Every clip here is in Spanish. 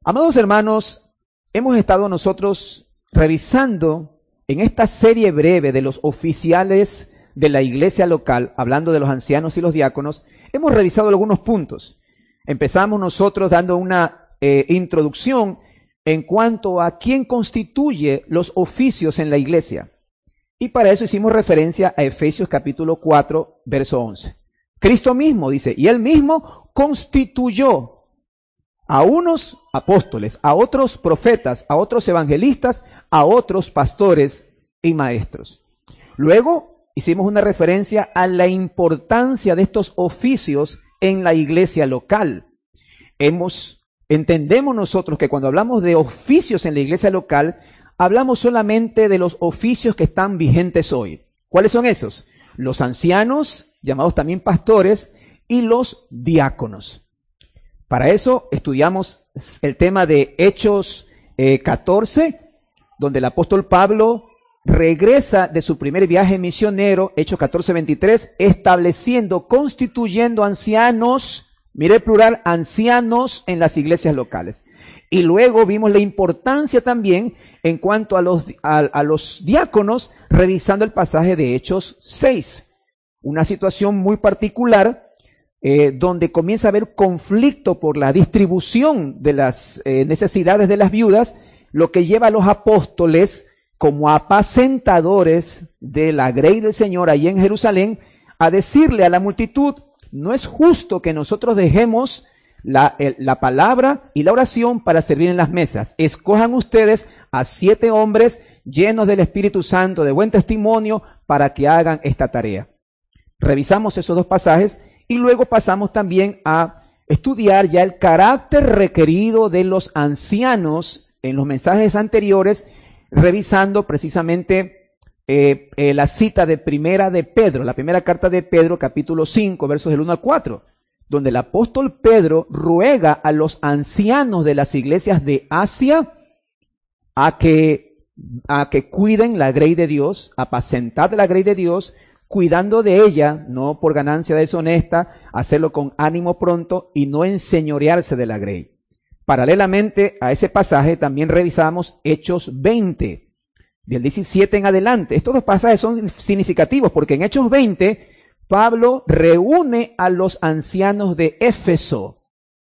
Amados hermanos, hemos estado nosotros revisando en esta serie breve de los oficiales de la iglesia local, hablando de los ancianos y los diáconos, hemos revisado algunos puntos. Empezamos nosotros dando una introducción en cuanto a quién constituye los oficios en la iglesia. Y para eso hicimos referencia a Efesios capítulo 4, verso 11. Cristo mismo dice, y Él mismo constituyó a unos apóstoles, a otros profetas, a otros evangelistas, a otros pastores y maestros. Luego hicimos una referencia a la importancia de estos oficios en la iglesia local. Entendemos nosotros que cuando hablamos de oficios en la iglesia local, hablamos solamente de los oficios que están vigentes hoy. ¿Cuáles son esos? Los ancianos, llamados también pastores, y los diáconos. Para eso estudiamos el tema de Hechos 14, donde el apóstol Pablo regresa de su primer viaje misionero, Hechos 14:23, estableciendo, constituyendo ancianos, mire el plural, ancianos en las iglesias locales. Y luego vimos la importancia también en cuanto a los diáconos, revisando el pasaje de Hechos 6. Una situación muy particular, donde comienza a haber conflicto por la distribución de las necesidades de las viudas, lo que lleva a los apóstoles como apacentadores de la grey del Señor allí en Jerusalén a decirle a la multitud, no es justo que nosotros dejemos la palabra y la oración para servir en las mesas. Escojan ustedes a 7 hombres llenos del Espíritu Santo, de buen testimonio, para que hagan esta tarea. Revisamos esos dos pasajes y luego pasamos también a estudiar ya el carácter requerido de los ancianos en los mensajes anteriores, revisando precisamente la cita de primera de Pedro, la primera carta de Pedro, capítulo 5, versos del 1 al 4, donde el apóstol Pedro ruega a los ancianos de las iglesias de Asia a que cuiden la grey de Dios, apacentad la grey de Dios, cuidando de ella, no por ganancia deshonesta, hacerlo con ánimo pronto y no enseñorearse de la grey. Paralelamente a ese pasaje también revisamos Hechos 20, del 17 en adelante. Estos dos pasajes son significativos porque en Hechos 20 Pablo reúne a los ancianos de Éfeso.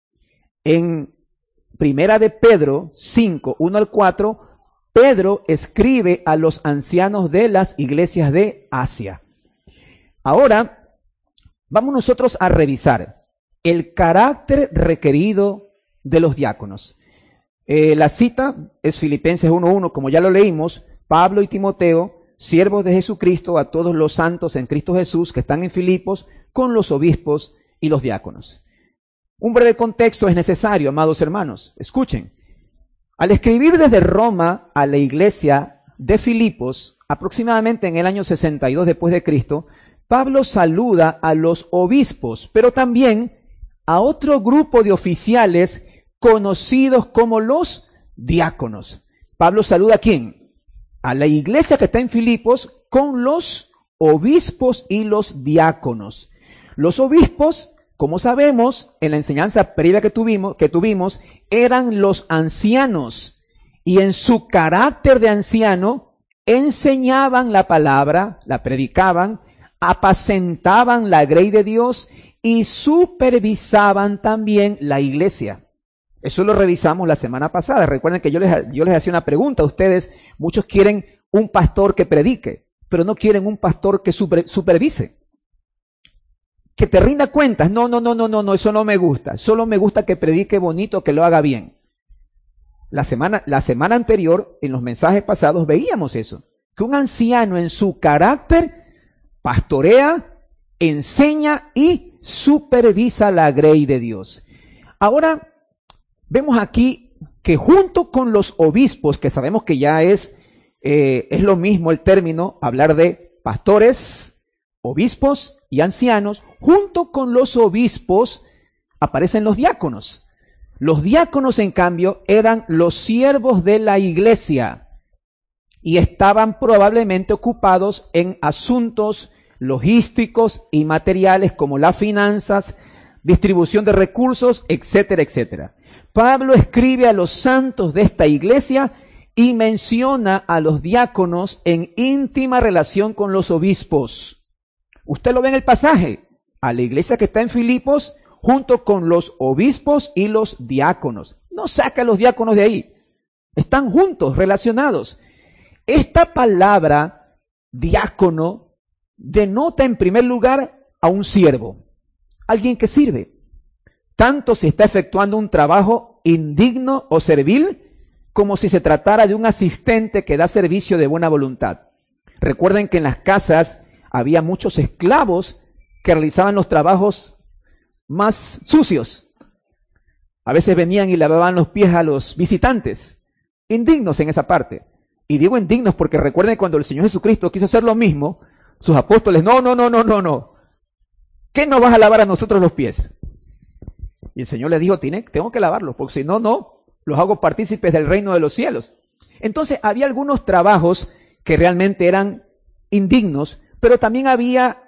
En primera de Pedro 5, 1 al 4, Pedro escribe a los ancianos de las iglesias de Asia. Ahora, vamos nosotros a revisar el carácter requerido de los diáconos. La cita es Filipenses 1:1, como ya lo leímos, Pablo y Timoteo, siervos de Jesucristo, a todos los santos en Cristo Jesús que están en Filipos, con los obispos y los diáconos. Un breve contexto es necesario, amados hermanos. Escuchen. Al escribir desde Roma a la iglesia de Filipos, aproximadamente en el año 62 después de Cristo, Pablo saluda a los obispos, pero también a otro grupo de oficiales conocidos como los diáconos. Pablo saluda ¿a quién? A la iglesia que está en Filipos con los obispos y los diáconos. Los obispos, como sabemos, en la enseñanza previa que tuvimos, eran los ancianos y en su carácter de anciano enseñaban la palabra, la predicaban, apacentaban la grey de Dios y supervisaban también la iglesia. Eso lo revisamos la semana pasada. Recuerden que yo les hacía una pregunta a ustedes. Muchos quieren un pastor que predique, pero no quieren un pastor que supervise, que te rinda cuentas. No, eso no me gusta. Solo me gusta que predique bonito, que lo haga bien. La semana anterior, en los mensajes pasados, veíamos eso, que un anciano en su carácter pastorea, enseña y supervisa la grey de Dios. Ahora, vemos aquí que junto con los obispos, que sabemos que ya es lo mismo el término, hablar de pastores, obispos y ancianos, junto con los obispos aparecen los diáconos. Los diáconos, en cambio, eran los siervos de la iglesia y estaban probablemente ocupados en asuntos logísticos y materiales como las finanzas, distribución de recursos, etcétera, etcétera. Pablo escribe a los santos de esta iglesia y menciona a los diáconos en íntima relación con los obispos. Usted lo ve en el pasaje, a la iglesia que está en Filipos, junto con los obispos y los diáconos. No saca a los diáconos de ahí. Están juntos, relacionados. Esta palabra, diácono, denota en primer lugar a un siervo, alguien que sirve, tanto si está efectuando un trabajo indigno o servil, como si se tratara de un asistente que da servicio de buena voluntad. Recuerden que en las casas había muchos esclavos que realizaban los trabajos más sucios. A veces venían y lavaban los pies a los visitantes, indignos en esa parte. Y digo indignos porque recuerden cuando el Señor Jesucristo quiso hacer lo mismo, sus apóstoles, no. ¿Qué nos vas a lavar a nosotros los pies? Y el Señor les dijo, tengo que lavarlos, porque si no, los hago partícipes del reino de los cielos. Entonces había algunos trabajos que realmente eran indignos, pero también había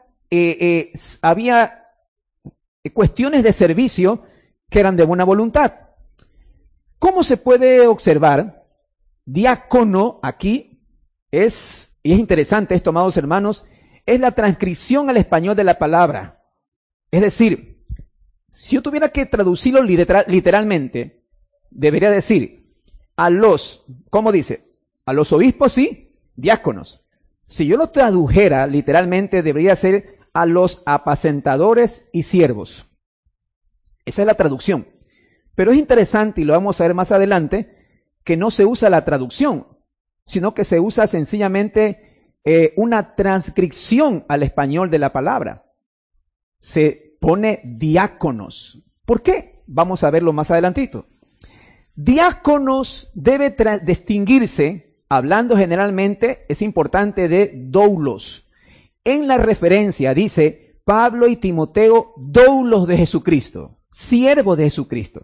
cuestiones de servicio que eran de buena voluntad. ¿Cómo se puede observar? Diácono aquí y es interesante esto, amados hermanos, es la transcripción al español de la palabra. Es decir, si yo tuviera que traducirlo literalmente, debería decir ¿cómo dice? A los obispos sí, diáconos. Si yo lo tradujera literalmente, debería ser a los apacentadores y siervos. Esa es la traducción. Pero es interesante, y lo vamos a ver más adelante, que no se usa la traducción, sino que se usa sencillamente una transcripción al español de la palabra. Se pone diáconos. ¿Por qué? Vamos a verlo más adelantito. Diáconos debe distinguirse, hablando generalmente, es importante, de doulos. En la referencia dice Pablo y Timoteo, doulos de Jesucristo, siervos de Jesucristo.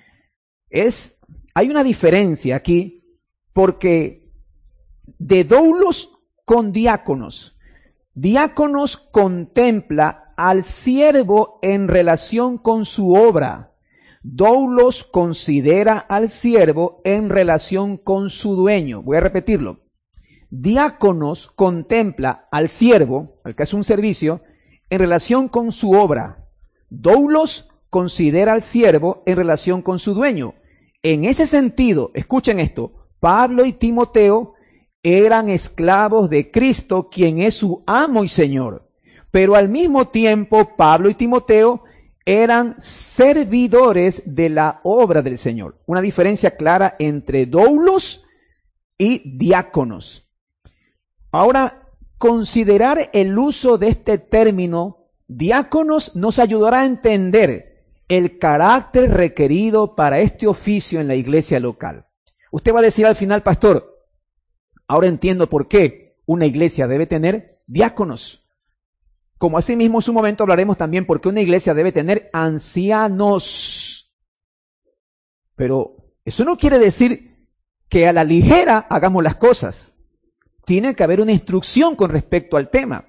Hay una diferencia aquí, porque de doulos con diáconos. Diáconos contempla al siervo en relación con su obra. Doulos considera al siervo en relación con su dueño. Voy a repetirlo. Diáconos contempla al siervo, al que hace un servicio, en relación con su obra. Doulos considera al siervo en relación con su dueño. En ese sentido, escuchen esto, Pablo y Timoteo eran esclavos de Cristo, quien es su amo y Señor. Pero al mismo tiempo, Pablo y Timoteo eran servidores de la obra del Señor. Una diferencia clara entre doulos y diáconos. Ahora, considerar el uso de este término, diáconos, nos ayudará a entender el carácter requerido para este oficio en la iglesia local. Usted va a decir al final, pastor, ahora entiendo por qué una iglesia debe tener diáconos. Como así mismo en su momento hablaremos también por qué una iglesia debe tener ancianos. Pero eso no quiere decir que a la ligera hagamos las cosas. Tiene que haber una instrucción con respecto al tema.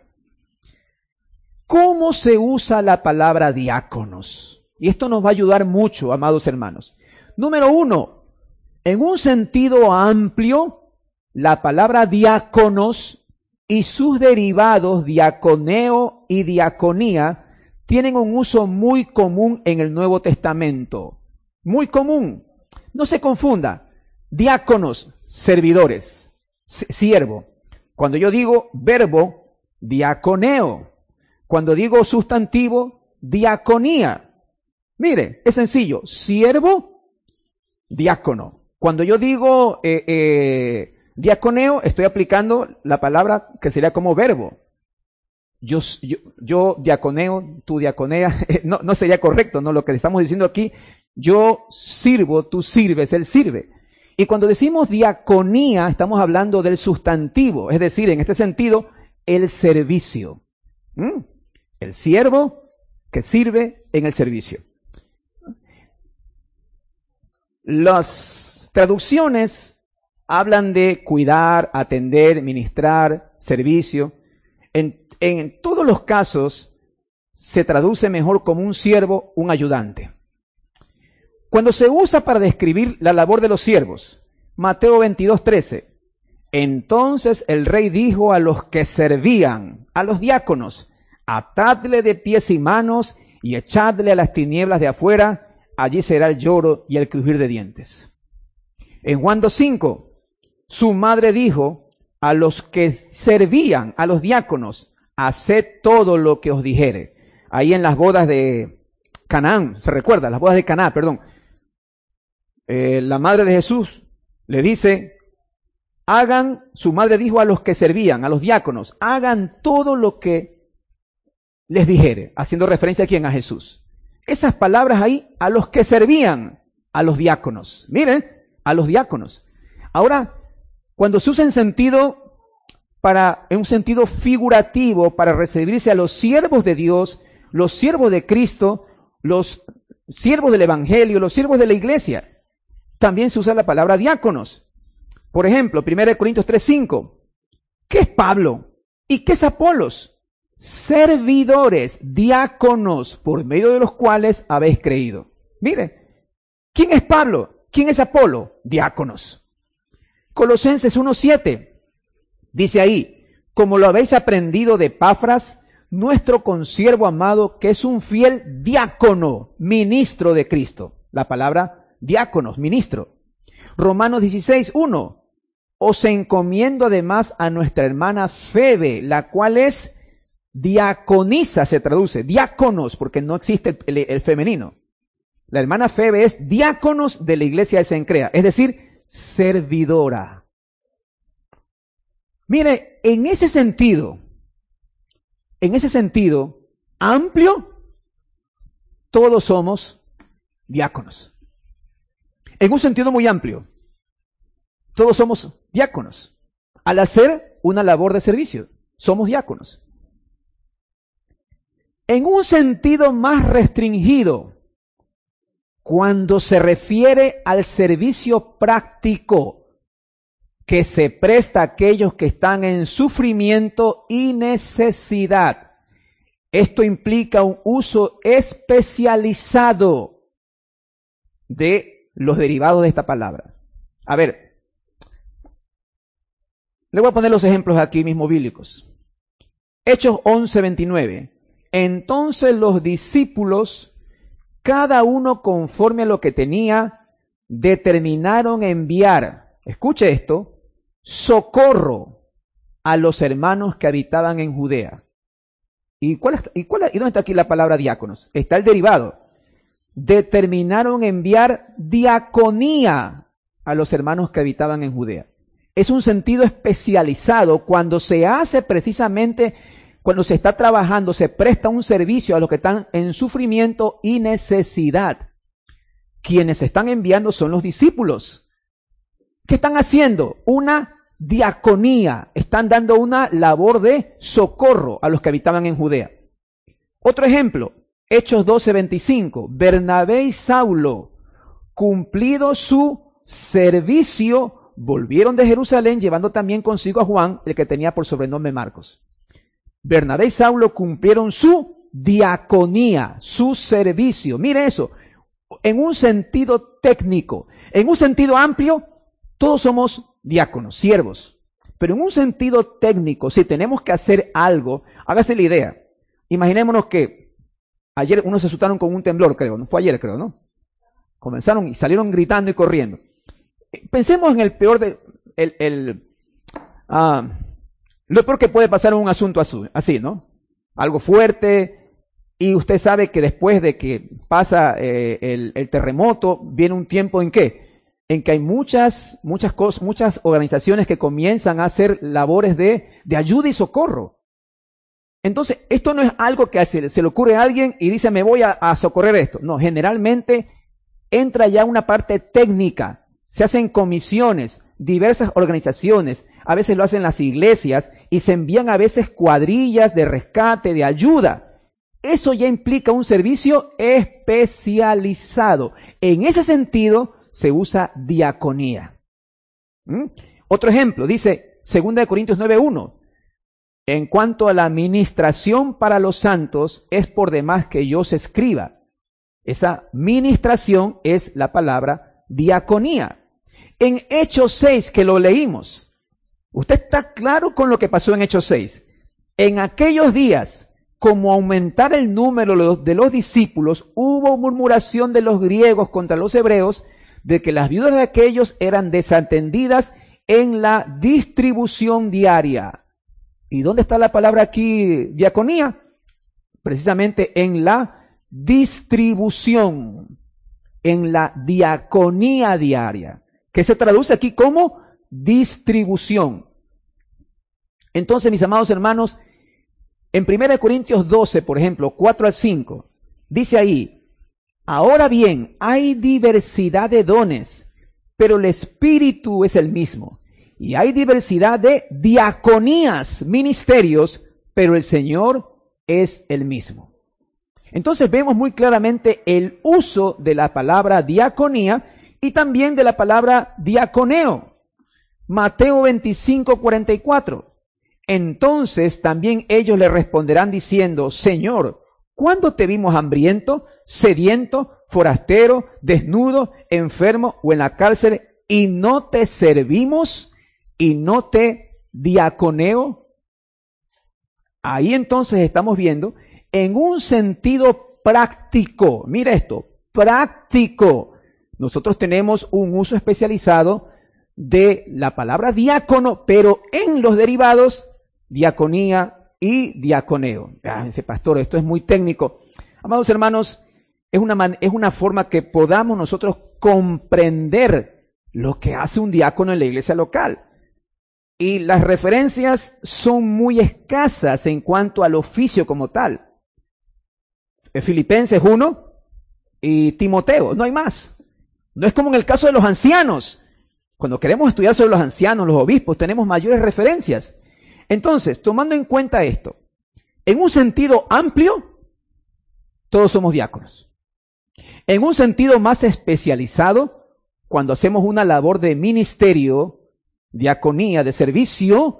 ¿Cómo se usa la palabra diáconos? Y esto nos va a ayudar mucho, amados hermanos. Número 1, en un sentido amplio, la palabra diáconos y sus derivados, diaconeo y diaconía, tienen un uso muy común en el Nuevo Testamento. Muy común. No se confunda. Diáconos, servidores, siervo. Cuando yo digo verbo, diaconeo. Cuando digo sustantivo, diaconía. Mire, es sencillo. Siervo, diácono. Cuando yo digo diaconeo, estoy aplicando la palabra que sería como verbo. Yo diaconeo, tú diaconeas, no sería correcto, ¿no? Lo que estamos diciendo aquí, yo sirvo, tú sirves, él sirve. Y cuando decimos diaconía, estamos hablando del sustantivo, es decir, en este sentido, el servicio. El siervo que sirve en el servicio. Las traducciones hablan de cuidar, atender, ministrar, servicio. En todos los casos se traduce mejor como un siervo, un ayudante. Cuando se usa para describir la labor de los siervos, Mateo 22:13, entonces el rey dijo a los que servían, a los diáconos, atadle de pies y manos y echadle a las tinieblas de afuera, allí será el lloro y el crujir de dientes. En Juan 2:5, su madre dijo a los que servían, a los diáconos, haced todo lo que os dijere. Ahí en las bodas de Canaán, se recuerda, las bodas de Canaán, perdón. La madre de Jesús le dice, su madre dijo a los que servían, a los diáconos, hagan todo lo que les dijere, haciendo referencia a quién, a Jesús. Esas palabras ahí, a los que servían, a los diáconos. Miren, a los diáconos. Ahora, cuando se usa en un sentido figurativo para referirse a los siervos de Dios, los siervos de Cristo, los siervos del Evangelio, los siervos de la iglesia, también se usa la palabra diáconos. Por ejemplo, 1 Corintios 3:5. ¿Qué es Pablo? ¿Y qué es Apolos? Servidores, diáconos, por medio de los cuales habéis creído. Mire, ¿quién es Pablo? ¿Quién es Apolo? Diáconos. Colosenses 1:7. Dice ahí, como lo habéis aprendido de Epafras, nuestro consiervo amado, que es un fiel diácono, ministro de Cristo. La palabra diáconos, ministro. Romanos 16:1. Os encomiendo además a nuestra hermana Febe, la cual es diaconisa, se traduce, diáconos, porque no existe el femenino. La hermana Febe es diáconos de la iglesia de Cencrea, es decir, servidora. Mire, en ese sentido amplio, todos somos diáconos. En un sentido muy amplio, todos somos diáconos. Al hacer una labor de servicio, somos diáconos. En un sentido más restringido, cuando se refiere al servicio práctico que se presta a aquellos que están en sufrimiento y necesidad, esto implica un uso especializado de los derivados de esta palabra. A ver, le voy a poner los ejemplos aquí mismo bíblicos. Hechos 11:29. Entonces los discípulos, cada uno conforme a lo que tenía, determinaron enviar, escuche esto, socorro a los hermanos que habitaban en Judea. ¿Y dónde está aquí la palabra diáconos? Está el derivado. Determinaron enviar diaconía a los hermanos que habitaban en Judea. Es un sentido especializado cuando se hace precisamente, cuando se está trabajando, se presta un servicio a los que están en sufrimiento y necesidad. Quienes están enviando son los discípulos. ¿Qué están haciendo? Una diaconía. Están dando una labor de socorro a los que habitaban en Judea. Otro ejemplo, Hechos 12:25. Bernabé y Saulo, cumplido su servicio, volvieron de Jerusalén llevando también consigo a Juan, el que tenía por sobrenombre Marcos. Bernabé y Saulo cumplieron su diaconía, su servicio. Mire eso, en un sentido técnico, en un sentido amplio, todos somos diáconos, siervos. Pero en un sentido técnico, si tenemos que hacer algo, hágase la idea. Imaginémonos que ayer unos se asustaron con un temblor, creo, no fue ayer, creo, ¿no? Comenzaron y salieron gritando y corriendo. Pensemos en el peor lo peor que puede pasar en un asunto así, ¿no? Algo fuerte, y usted sabe que después de que pasa el terremoto, viene un tiempo en que hay muchas organizaciones que comienzan a hacer labores de ayuda y socorro. Entonces, esto no es algo que se le ocurre a alguien y dice, me voy a socorrer esto. No, generalmente entra ya una parte técnica. Se hacen comisiones, diversas organizaciones, a veces lo hacen las iglesias y se envían a veces cuadrillas de rescate, de ayuda. Eso ya implica un servicio especializado. En ese sentido se usa diaconía. Otro ejemplo, dice 2 Corintios 9:1. En cuanto a la administración para los santos, es por demás que yo os escriba. Esa ministración es la palabra diaconía. En Hechos 6, que lo leímos, usted está claro con lo que pasó en Hechos 6. En aquellos días, como aumentar el número de los discípulos, hubo murmuración de los griegos contra los hebreos, de que las viudas de aquellos eran desatendidas en la distribución diaria. ¿Y dónde está la palabra aquí, diaconía? Precisamente en la distribución, en la diaconía diaria, que se traduce aquí como distribución. Entonces, mis amados hermanos, en 1 Corintios 12, por ejemplo, 4 al 5, dice ahí: ahora bien, hay diversidad de dones, pero el Espíritu es el mismo. Y hay diversidad de diaconías, ministerios, pero el Señor es el mismo. Entonces vemos muy claramente el uso de la palabra diaconía y también de la palabra diaconeo. Mateo 25, 44. Entonces también ellos le responderán diciendo: Señor, ¿cuándo te vimos hambriento, sediento, forastero, desnudo, enfermo o en la cárcel y no te servimos y no te diaconeo? Ahí entonces estamos viendo en un sentido práctico. Mira esto, práctico. Nosotros tenemos un uso especializado de la palabra diácono, pero en los derivados, diaconía y diaconeo. Dice, pastor, esto es muy técnico. Amados hermanos, es una forma que podamos nosotros comprender lo que hace un diácono en la iglesia local. Y las referencias son muy escasas en cuanto al oficio como tal. Filipenses 1 y Timoteo, no hay más. No es como en el caso de los ancianos. Cuando queremos estudiar sobre los ancianos, los obispos, tenemos mayores referencias. Entonces, tomando en cuenta esto, en un sentido amplio, todos somos diáconos. En un sentido más especializado, cuando hacemos una labor de ministerio, diaconía, de servicio,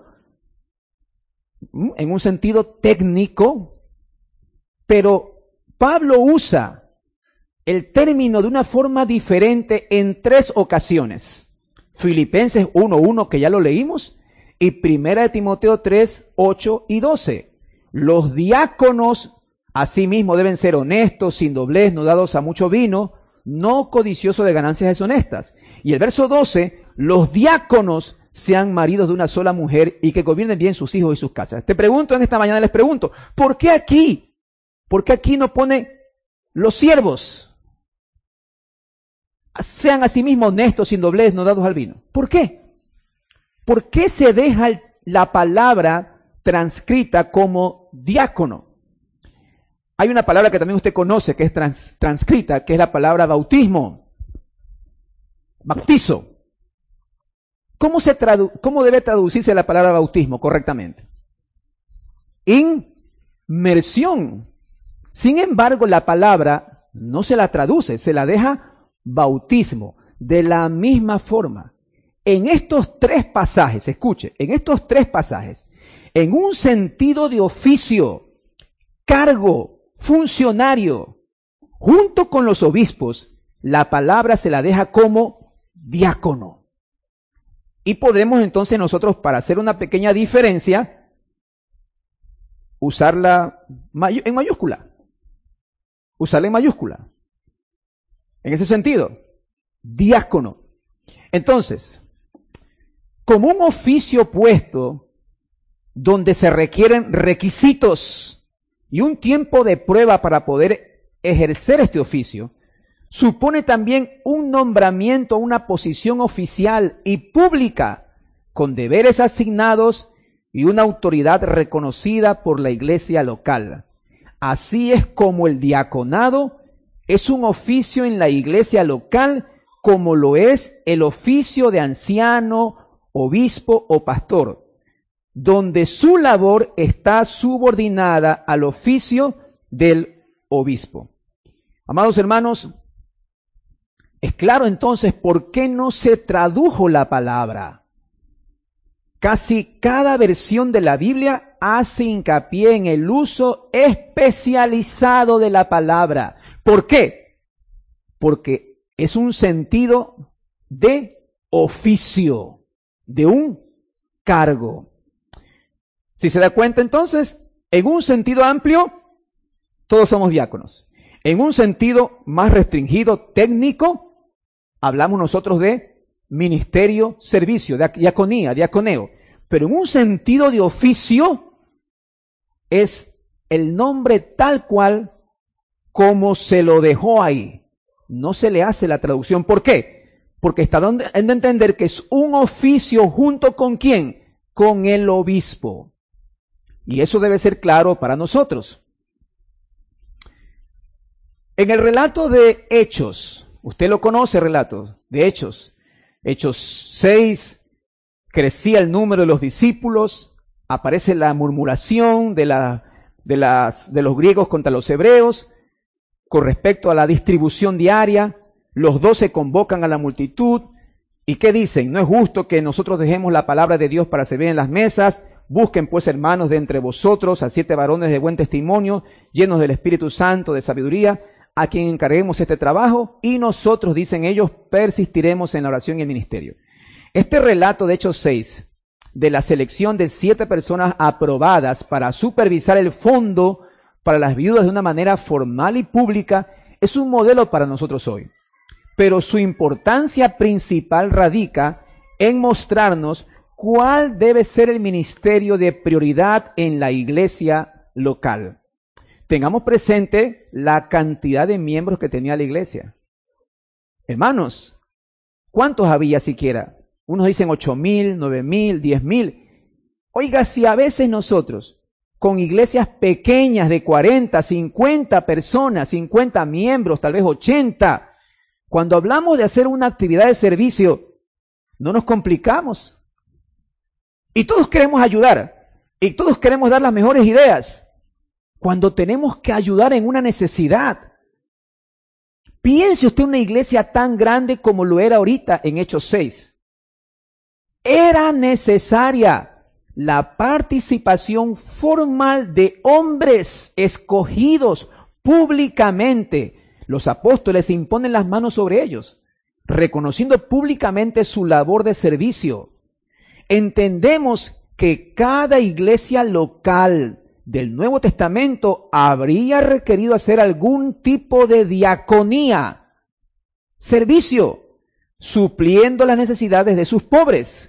en un sentido técnico, pero Pablo usa el término de una forma diferente en 3 ocasiones. Filipenses 1:1, que ya lo leímos, y 1 Timoteo 3, 8 y 12. Los diáconos asimismo deben ser honestos, sin doblez, no dados a mucho vino, no codiciosos de ganancias deshonestas. Y el verso 12, los diáconos sean maridos de una sola mujer y que gobiernen bien sus hijos y sus casas. Te pregunto en esta mañana, les pregunto, ¿por qué aquí no pone los siervos? Sean asimismo honestos, sin doblez, no dados al vino. ¿Por qué? ¿Por qué se deja la palabra transcrita como diácono? Hay una palabra que también usted conoce que es transcrita, que es la palabra bautismo. Bautizo. ¿Cómo debe traducirse la palabra bautismo correctamente? Inmersión. Sin embargo, la palabra no se la traduce, se la deja bautismo. De la misma forma, en estos 3 pasajes, escuche, en estos 3 pasajes, en un sentido de oficio, cargo, funcionario, junto con los obispos, la palabra se la deja como diácono. Y podemos entonces nosotros, para hacer una pequeña diferencia, usarla en mayúscula. Usarla en mayúscula. En ese sentido, diácono. Entonces, como un oficio puesto donde se requieren requisitos y un tiempo de prueba para poder ejercer este oficio, supone también un nombramiento, una posición oficial y pública con deberes asignados y una autoridad reconocida por la iglesia local. Así es como el diaconado es un oficio en la iglesia local, como lo es el oficio de anciano, obispo o pastor, donde su labor está subordinada al oficio del obispo. Amados hermanos, es claro entonces por qué no se tradujo la palabra. Casi cada versión de la Biblia hace hincapié en el uso especializado de la palabra. ¿Por qué? porque es un sentido de oficio, de un cargo. Si se da cuenta entonces, en un sentido amplio, todos somos diáconos. En un sentido más restringido, técnico, hablamos nosotros de ministerio, servicio, de diaconía, diaconeo. Pero en un sentido de oficio, es el nombre tal cual como se lo dejó ahí. No se le hace la traducción. ¿Por qué? Porque está dando a entender que es un oficio junto con ¿quién? Con el obispo. Y eso debe ser claro para nosotros. En el relato de Hechos, usted lo conoce, relato de Hechos. Hechos 6, crecía el número de los discípulos, aparece la murmuración de los griegos contra los hebreos, con respecto a la distribución diaria, los 12 convocan a la multitud, ¿y qué dicen? No es justo que nosotros dejemos la palabra de Dios para servir en las mesas. Busquen pues, hermanos, de entre vosotros a 7 varones de buen testimonio, llenos del Espíritu Santo, de sabiduría, a quien encarguemos este trabajo, y nosotros, dicen ellos, persistiremos en la oración y el ministerio. Este relato de Hechos 6, de la selección de 7 personas aprobadas para supervisar el fondo para las viudas de una manera formal y pública, es un modelo para nosotros hoy. Pero su importancia principal radica en mostrarnos cuál debe ser el ministerio de prioridad en la iglesia local. Tengamos presente la cantidad de miembros que tenía la iglesia. Hermanos, ¿cuántos había siquiera? Unos dicen 8,000, 9,000, 10,000. Oiga, si a veces nosotros, con iglesias pequeñas de 40, 50 personas, 50 miembros, tal vez 80, cuando hablamos de hacer una actividad de servicio, no nos complicamos. Y todos queremos ayudar, y todos queremos dar las mejores ideas. Cuando tenemos que ayudar en una necesidad, piense usted en una iglesia tan grande como lo era ahorita en Hechos 6. Era necesaria la participación formal de hombres escogidos públicamente. Los apóstoles imponen las manos sobre ellos, reconociendo públicamente su labor de servicio. Entendemos que cada iglesia local del Nuevo Testamento habría requerido hacer algún tipo de diaconía, servicio, supliendo las necesidades de sus pobres.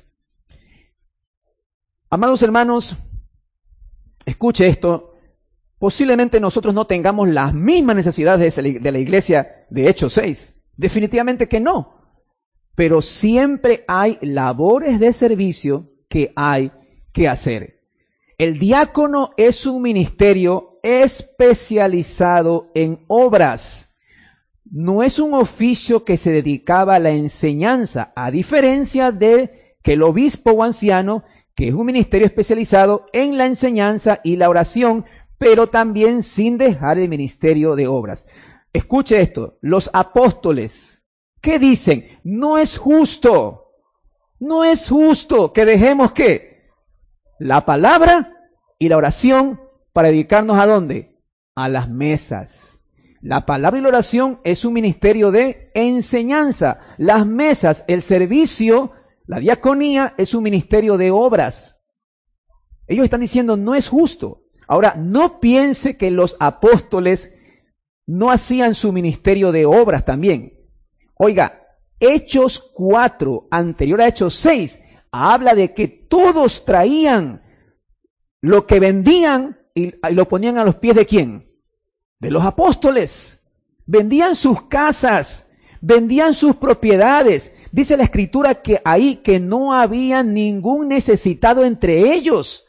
Amados hermanos, escuche esto, posiblemente nosotros no tengamos las mismas necesidades de la iglesia de Hechos 6, definitivamente que no, pero siempre hay labores de servicio que hay que hacer. El diácono es un ministerio especializado en obras. No es un oficio que se dedicaba a la enseñanza, a diferencia de que el obispo o anciano, que es un ministerio especializado en la enseñanza y la oración, pero también sin dejar el ministerio de obras. Escuche esto, los apóstoles, ¿qué dicen? No es justo que dejemos ¿qué? La palabra y la oración para dedicarnos ¿a dónde? A las mesas. La palabra y la oración es un ministerio de enseñanza. Las mesas, el servicio, la diaconía es un ministerio de obras. Ellos están diciendo no es justo. Ahora, no piense que los apóstoles no hacían su ministerio de obras también. Oiga, Hechos 4, anterior a Hechos 6, habla de que todos traían lo que vendían y lo ponían a los pies ¿de quién? De los apóstoles. Vendían sus casas, vendían sus propiedades. Dice la Escritura que ahí que no había ningún necesitado entre ellos.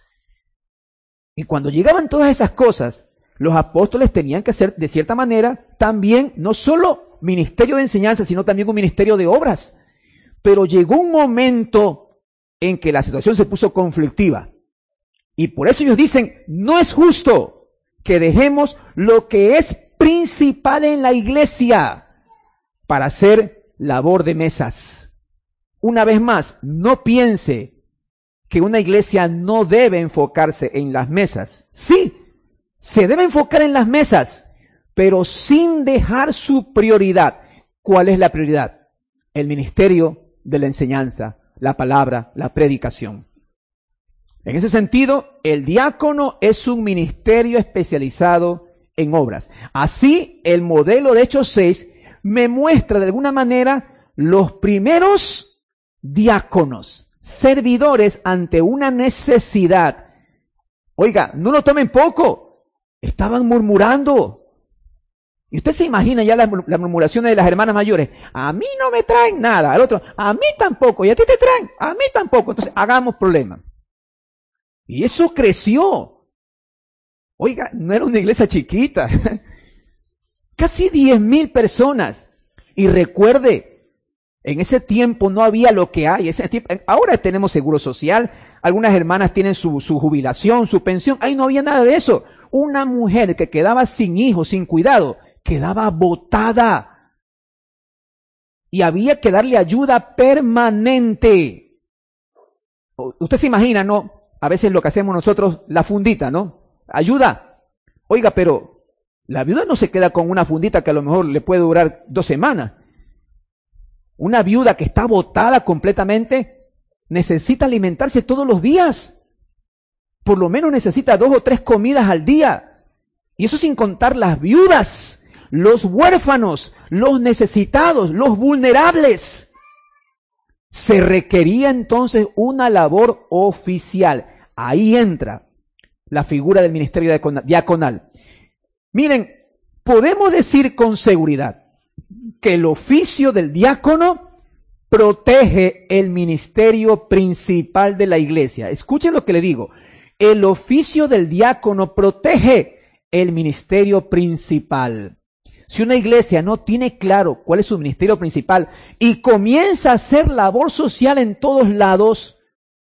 Y cuando llegaban todas esas cosas, los apóstoles tenían que hacer de cierta manera también no solo ministerio de enseñanza, sino también un ministerio de obras. Pero llegó un momento en que la situación se puso conflictiva. Y por eso ellos dicen, no es justo que dejemos lo que es principal en la iglesia para hacer labor de mesas. Una vez más, no piense que una iglesia no debe enfocarse en las mesas. Sí, se debe enfocar en las mesas, pero sin dejar su prioridad. ¿cuál es la prioridad? El ministerio de la enseñanza, la palabra, la predicación. En ese sentido, el diácono es un ministerio especializado en obras. Así, el modelo de Hechos 6 me muestra de alguna manera los primeros diáconos, servidores ante una necesidad. Oiga, no lo tomen poco, estaban murmurando. Y usted se imagina ya las murmuraciones de las hermanas mayores. A mí no me traen nada, al otro, a mí tampoco, y a ti te traen, a mí tampoco. Entonces, hagamos problema. Y eso creció. Oiga, no era una iglesia chiquita. Casi 10,000 personas. Y recuerde, en ese tiempo no había lo que hay. Ahora tenemos seguro social. Algunas hermanas tienen su jubilación, su pensión. Ahí no había nada de eso. Una mujer que quedaba sin hijos, sin cuidado, quedaba botada. Y había que darle ayuda permanente. Usted se imagina, ¿no? A veces lo que hacemos nosotros, la fundita, ¿no? Ayuda. Oiga, pero la viuda no se queda con una fundita que a lo mejor le puede durar 2 semanas. Una viuda que está botada completamente necesita alimentarse todos los días. Por lo menos necesita 2 o 3 comidas al día. Y eso sin contar las viudas, los huérfanos, los necesitados, los vulnerables. Se requería entonces una labor oficial. Ahí entra la figura del ministerio diaconal. Miren, podemos decir con seguridad que el oficio del diácono protege el ministerio principal de la iglesia. Escuchen lo que le digo. El oficio del diácono protege el ministerio principal. Si una iglesia no tiene claro cuál es su ministerio principal y comienza a hacer labor social en todos lados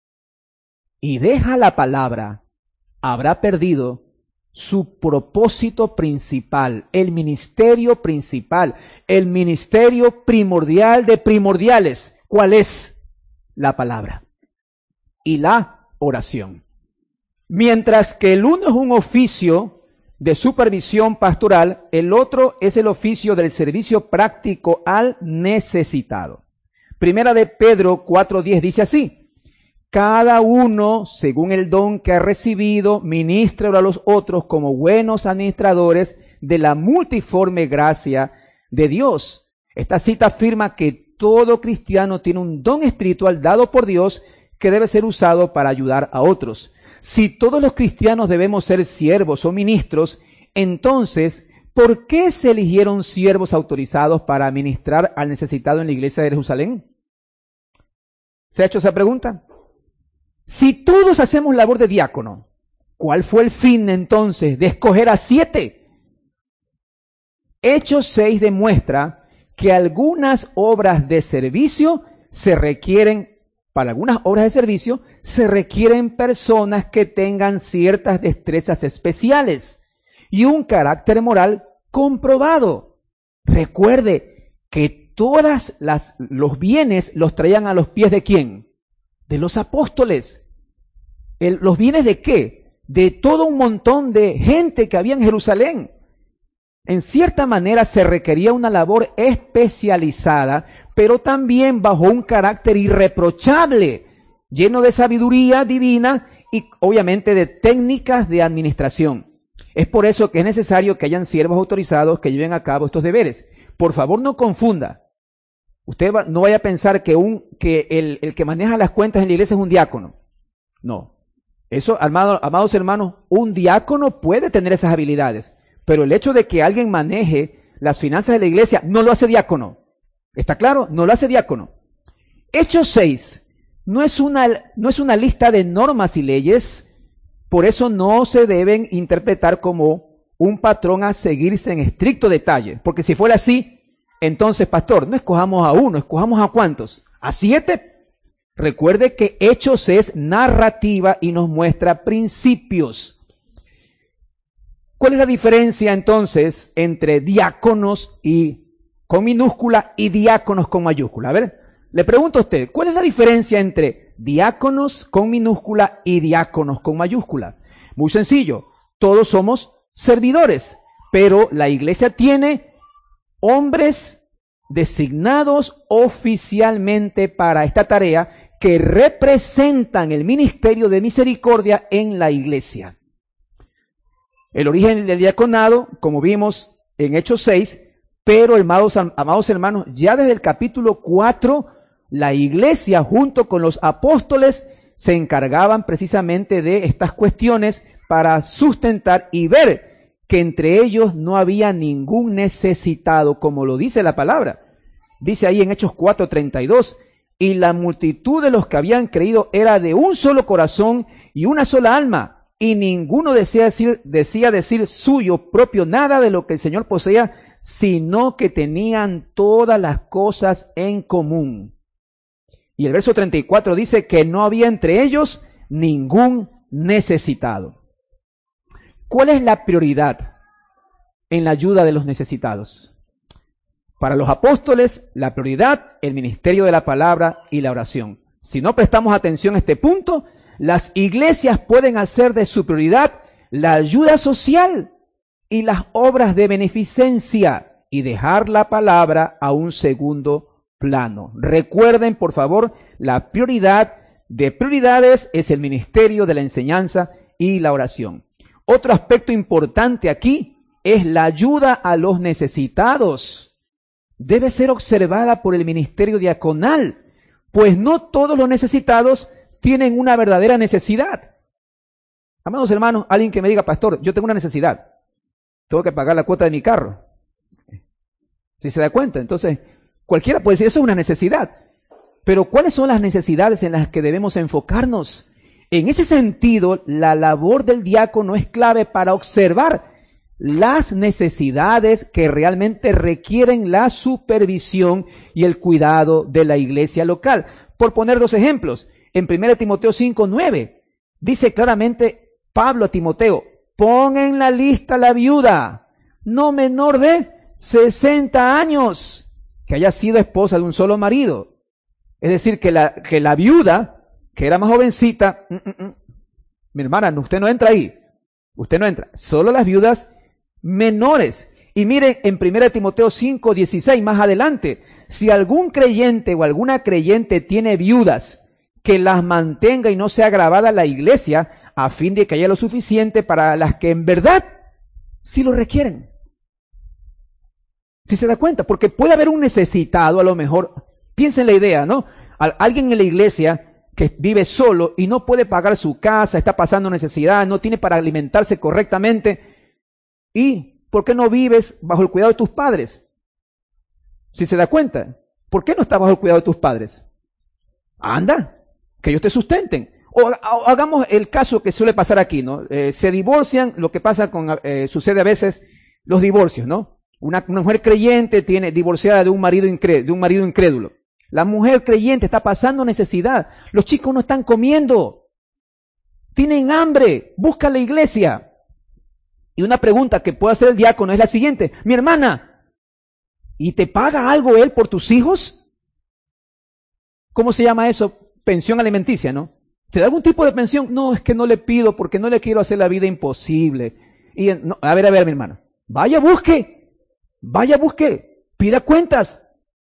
y deja la palabra, habrá perdido su propósito principal, el ministerio principal, el ministerio primordial de primordiales. ¿Cuál es? La palabra y la oración. Mientras que el uno es un oficio de supervisión pastoral, el otro es el oficio del servicio práctico al necesitado. Primera de Pedro 4:10 dice así: cada uno, según el don que ha recibido, ministre a los otros como buenos administradores de la multiforme gracia de Dios. Esta cita afirma que todo cristiano tiene un don espiritual dado por Dios que debe ser usado para ayudar a otros. Si todos los cristianos debemos ser siervos o ministros, entonces, ¿por qué se eligieron siervos autorizados para ministrar al necesitado en la iglesia de Jerusalén? ¿Se ha hecho esa pregunta? Si todos hacemos labor de diácono, ¿cuál fue el fin entonces de escoger a 7? Hechos 6 demuestra que algunas obras de servicio para algunas obras de servicio, se requieren personas que tengan ciertas destrezas especiales y un carácter moral comprobado. Recuerde que los bienes los traían a los pies ¿de quién? De los apóstoles. ¿Los bienes de qué? De todo un montón de gente que había en Jerusalén. En cierta manera se requería una labor especializada, pero también bajo un carácter irreprochable, lleno de sabiduría divina y obviamente de técnicas de administración. Es por eso que es necesario que hayan siervos autorizados que lleven a cabo estos deberes. Por favor, no confunda. Usted no vaya a pensar que el que maneja las cuentas en la iglesia es un diácono. No. Eso, amados hermanos, un diácono puede tener esas habilidades, pero el hecho de que alguien maneje las finanzas de la iglesia no lo hace diácono. ¿Está claro? No lo hace diácono. Hechos 6 no es una lista de normas y leyes, por eso no se deben interpretar como un patrón a seguirse en estricto detalle, porque si fuera así, entonces, pastor, no escojamos a uno, escojamos a ¿cuántos? ¿A 7? Recuerde que Hechos es narrativa y nos muestra principios. ¿Cuál es la diferencia entonces entre diáconos con minúscula y diáconos con mayúscula? A ver, le pregunto a usted, ¿cuál es la diferencia entre diáconos con minúscula y diáconos con mayúscula? Muy sencillo, todos somos servidores, pero la iglesia tiene hombres designados oficialmente para esta tarea, que representan el ministerio de misericordia en la iglesia. El origen del diaconado, como vimos en Hechos 6, pero amados hermanos, ya desde el capítulo 4, la iglesia junto con los apóstoles se encargaban precisamente de estas cuestiones para sustentar y ver que entre ellos no había ningún necesitado, como lo dice la palabra. Dice ahí en Hechos 4:32, y la multitud de los que habían creído era de un solo corazón y una sola alma, y ninguno decía decir suyo propio nada de lo que el Señor poseía, sino que tenían todas las cosas en común. Y el verso 34 dice que no había entre ellos ningún necesitado. ¿Cuál es la prioridad en la ayuda de los necesitados? Para los apóstoles, la prioridad, el ministerio de la palabra y la oración. Si no prestamos atención a este punto, las iglesias pueden hacer de su prioridad la ayuda social y las obras de beneficencia y dejar la palabra a un segundo plano. Recuerden, por favor, la prioridad de prioridades es el ministerio de la enseñanza y la oración. Otro aspecto importante aquí es la ayuda a los necesitados. Debe ser observada por el ministerio diaconal, pues no todos los necesitados tienen una verdadera necesidad. Amados hermanos, alguien que me diga, pastor, yo tengo una necesidad, tengo que pagar la cuota de mi carro. Si se da cuenta, entonces cualquiera puede decir, eso es una necesidad. Pero ¿cuáles son las necesidades en las que debemos enfocarnos? En ese sentido, la labor del diácono es clave para observar las necesidades que realmente requieren la supervisión y el cuidado de la iglesia local. Por poner dos ejemplos, en 1 Timoteo 5:9, dice claramente Pablo a Timoteo, pon en la lista la viuda, no menor de 60 años, que haya sido esposa de un solo marido. Es decir, que la viuda, que era más jovencita, mi hermana, usted no entra ahí, usted no entra, solo las viudas menores. Y miren en 1 Timoteo 5:16, más adelante, si algún creyente o alguna creyente tiene viudas, que las mantenga y no sea agravada la iglesia, a fin de que haya lo suficiente para las que en verdad sí lo requieren. Si se da cuenta, porque puede haber un necesitado, a lo mejor, piensen la idea, ¿no? Alguien en la iglesia que vive solo y no puede pagar su casa, está pasando necesidad, no tiene para alimentarse correctamente. ¿Y por qué no vives bajo el cuidado de tus padres? Si se da cuenta, ¿por qué no estás bajo el cuidado de tus padres? Anda, que ellos te sustenten. O hagamos el caso que suele pasar aquí, ¿no? Se divorcian, lo que pasa sucede a veces los divorcios, ¿no? Una mujer creyente divorciada de un marido incrédulo. La mujer creyente está pasando necesidad. Los chicos no están comiendo. Tienen hambre. Busca la iglesia. Y una pregunta que puede hacer el diácono es la siguiente. Mi hermana, ¿y te paga algo él por tus hijos? ¿Cómo se llama eso? Pensión alimenticia, ¿no? ¿Te da algún tipo de pensión? No, es que no le pido porque no le quiero hacer la vida imposible. Y no, a ver, mi hermano. Vaya, busque, pida cuentas.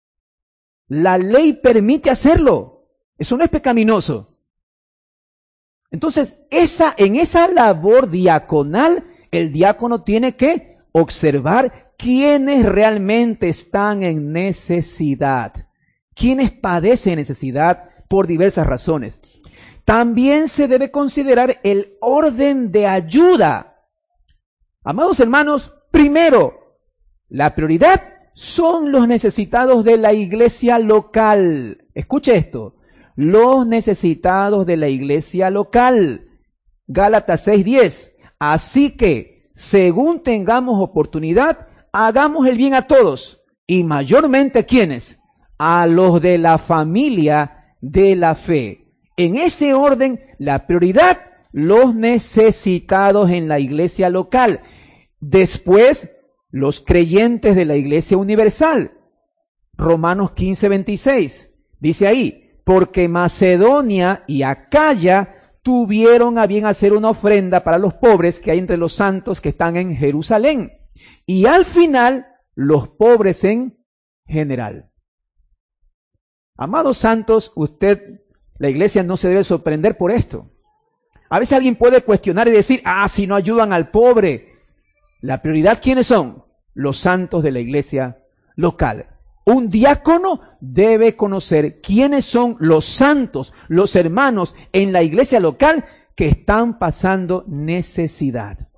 La ley permite hacerlo. Eso no es pecaminoso. Entonces, en esa labor diaconal, el diácono tiene que observar quiénes realmente están en necesidad, quiénes padecen necesidad por diversas razones. También se debe considerar el orden de ayuda. Amados hermanos, primero, la prioridad son los necesitados de la iglesia local. Escuche esto, los necesitados de la iglesia local. Gálatas 6:10. Así que, según tengamos oportunidad, hagamos el bien a todos, y mayormente, ¿quiénes? A los de la familia de la fe. En ese orden, la prioridad, los necesitados en la iglesia local. Después, los creyentes de la iglesia universal. Romanos 15:26. Dice ahí, porque Macedonia y Acaya tuvieron a bien hacer una ofrenda para los pobres que hay entre los santos que están en Jerusalén. Y al final, los pobres en general. Amados santos, la iglesia no se debe sorprender por esto. A veces alguien puede cuestionar y decir, si no ayudan al pobre. La prioridad, ¿quiénes son? Los santos de la iglesia local. Un diácono debe conocer quiénes son los santos, los hermanos en la iglesia local que están pasando necesidad.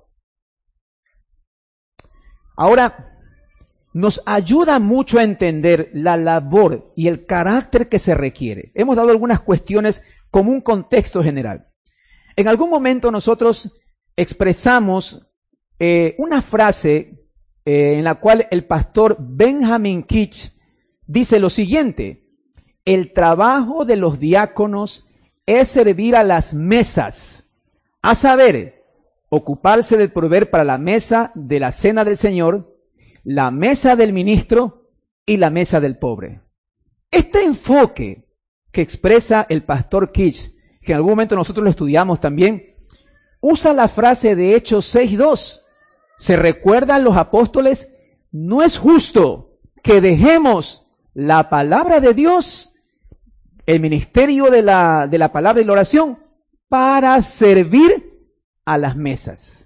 Ahora, nos ayuda mucho a entender la labor y el carácter que se requiere. Hemos dado algunas cuestiones como un contexto general. En algún momento nosotros expresamos una frase en la cual el pastor Benjamin Kitch dice lo siguiente: el trabajo de los diáconos es servir a las mesas, a saber, ocuparse de proveer para la mesa de la cena del Señor, la mesa del ministro y la mesa del pobre. Este enfoque que expresa el pastor Kitch, que en algún momento nosotros lo estudiamos también, usa la frase de Hechos 6:2. Se recuerda a los apóstoles, no es justo que dejemos la palabra de Dios, el ministerio de la palabra y la oración, para servir a las mesas.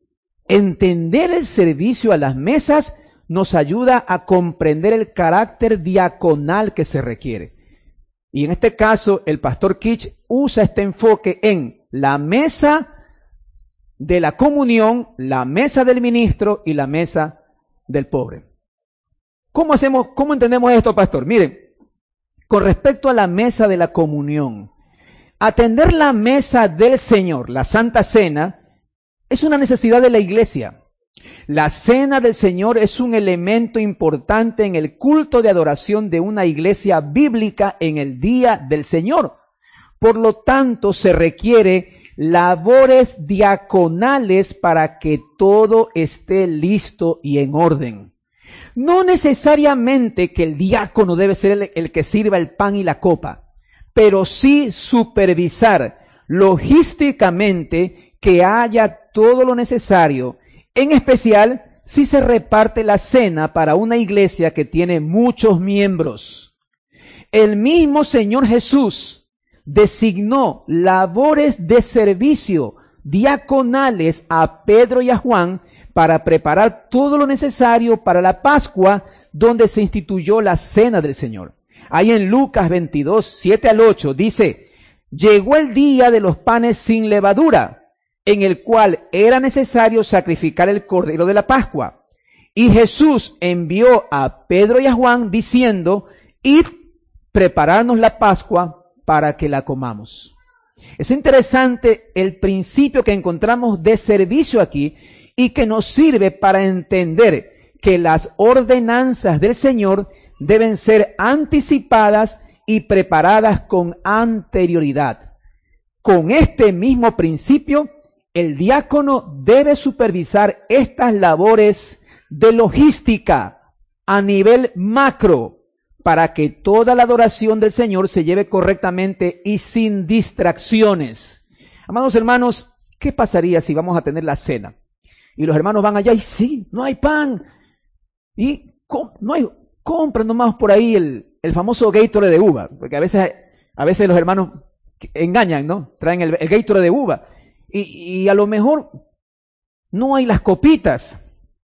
Entender el servicio a las mesas nos ayuda a comprender el carácter diaconal que se requiere. Y en este caso, el pastor Kitch usa este enfoque en la mesa de la comunión, la mesa del ministro y la mesa del pobre. ¿Cómo entendemos esto, pastor? Miren, con respecto a la mesa de la comunión, atender la mesa del Señor, la Santa Cena, es una necesidad de la iglesia. La cena del Señor es un elemento importante en el culto de adoración de una iglesia bíblica en el día del Señor. Por lo tanto, se requiere labores diaconales para que todo esté listo y en orden. No necesariamente que el diácono debe ser el que sirva el pan y la copa, pero sí supervisar logísticamente que haya todo lo necesario, en especial si se reparte la cena para una iglesia que tiene muchos miembros. El mismo Señor Jesús designó labores de servicio diaconales a Pedro y a Juan para preparar todo lo necesario para la Pascua, donde se instituyó la cena del Señor. Ahí en Lucas 22, 7 al 8 dice, llegó el día de los panes sin levadura, en el cual era necesario sacrificar el cordero de la Pascua. Y Jesús envió a Pedro y a Juan diciendo, id, prepararnos la Pascua para que la comamos. Es interesante el principio que encontramos de servicio aquí y que nos sirve para entender que las ordenanzas del Señor deben ser anticipadas y preparadas con anterioridad. Con este mismo principio, el diácono debe supervisar estas labores de logística a nivel macro para que toda la adoración del Señor se lleve correctamente y sin distracciones. Amados hermanos, ¿qué pasaría si vamos a tener la cena? Y los hermanos van allá y sí, no hay pan. Y compran nomás por ahí el famoso Gatorade de uva, porque a veces los hermanos engañan, ¿no? Traen el Gatorade de uva. Y a lo mejor no hay las copitas.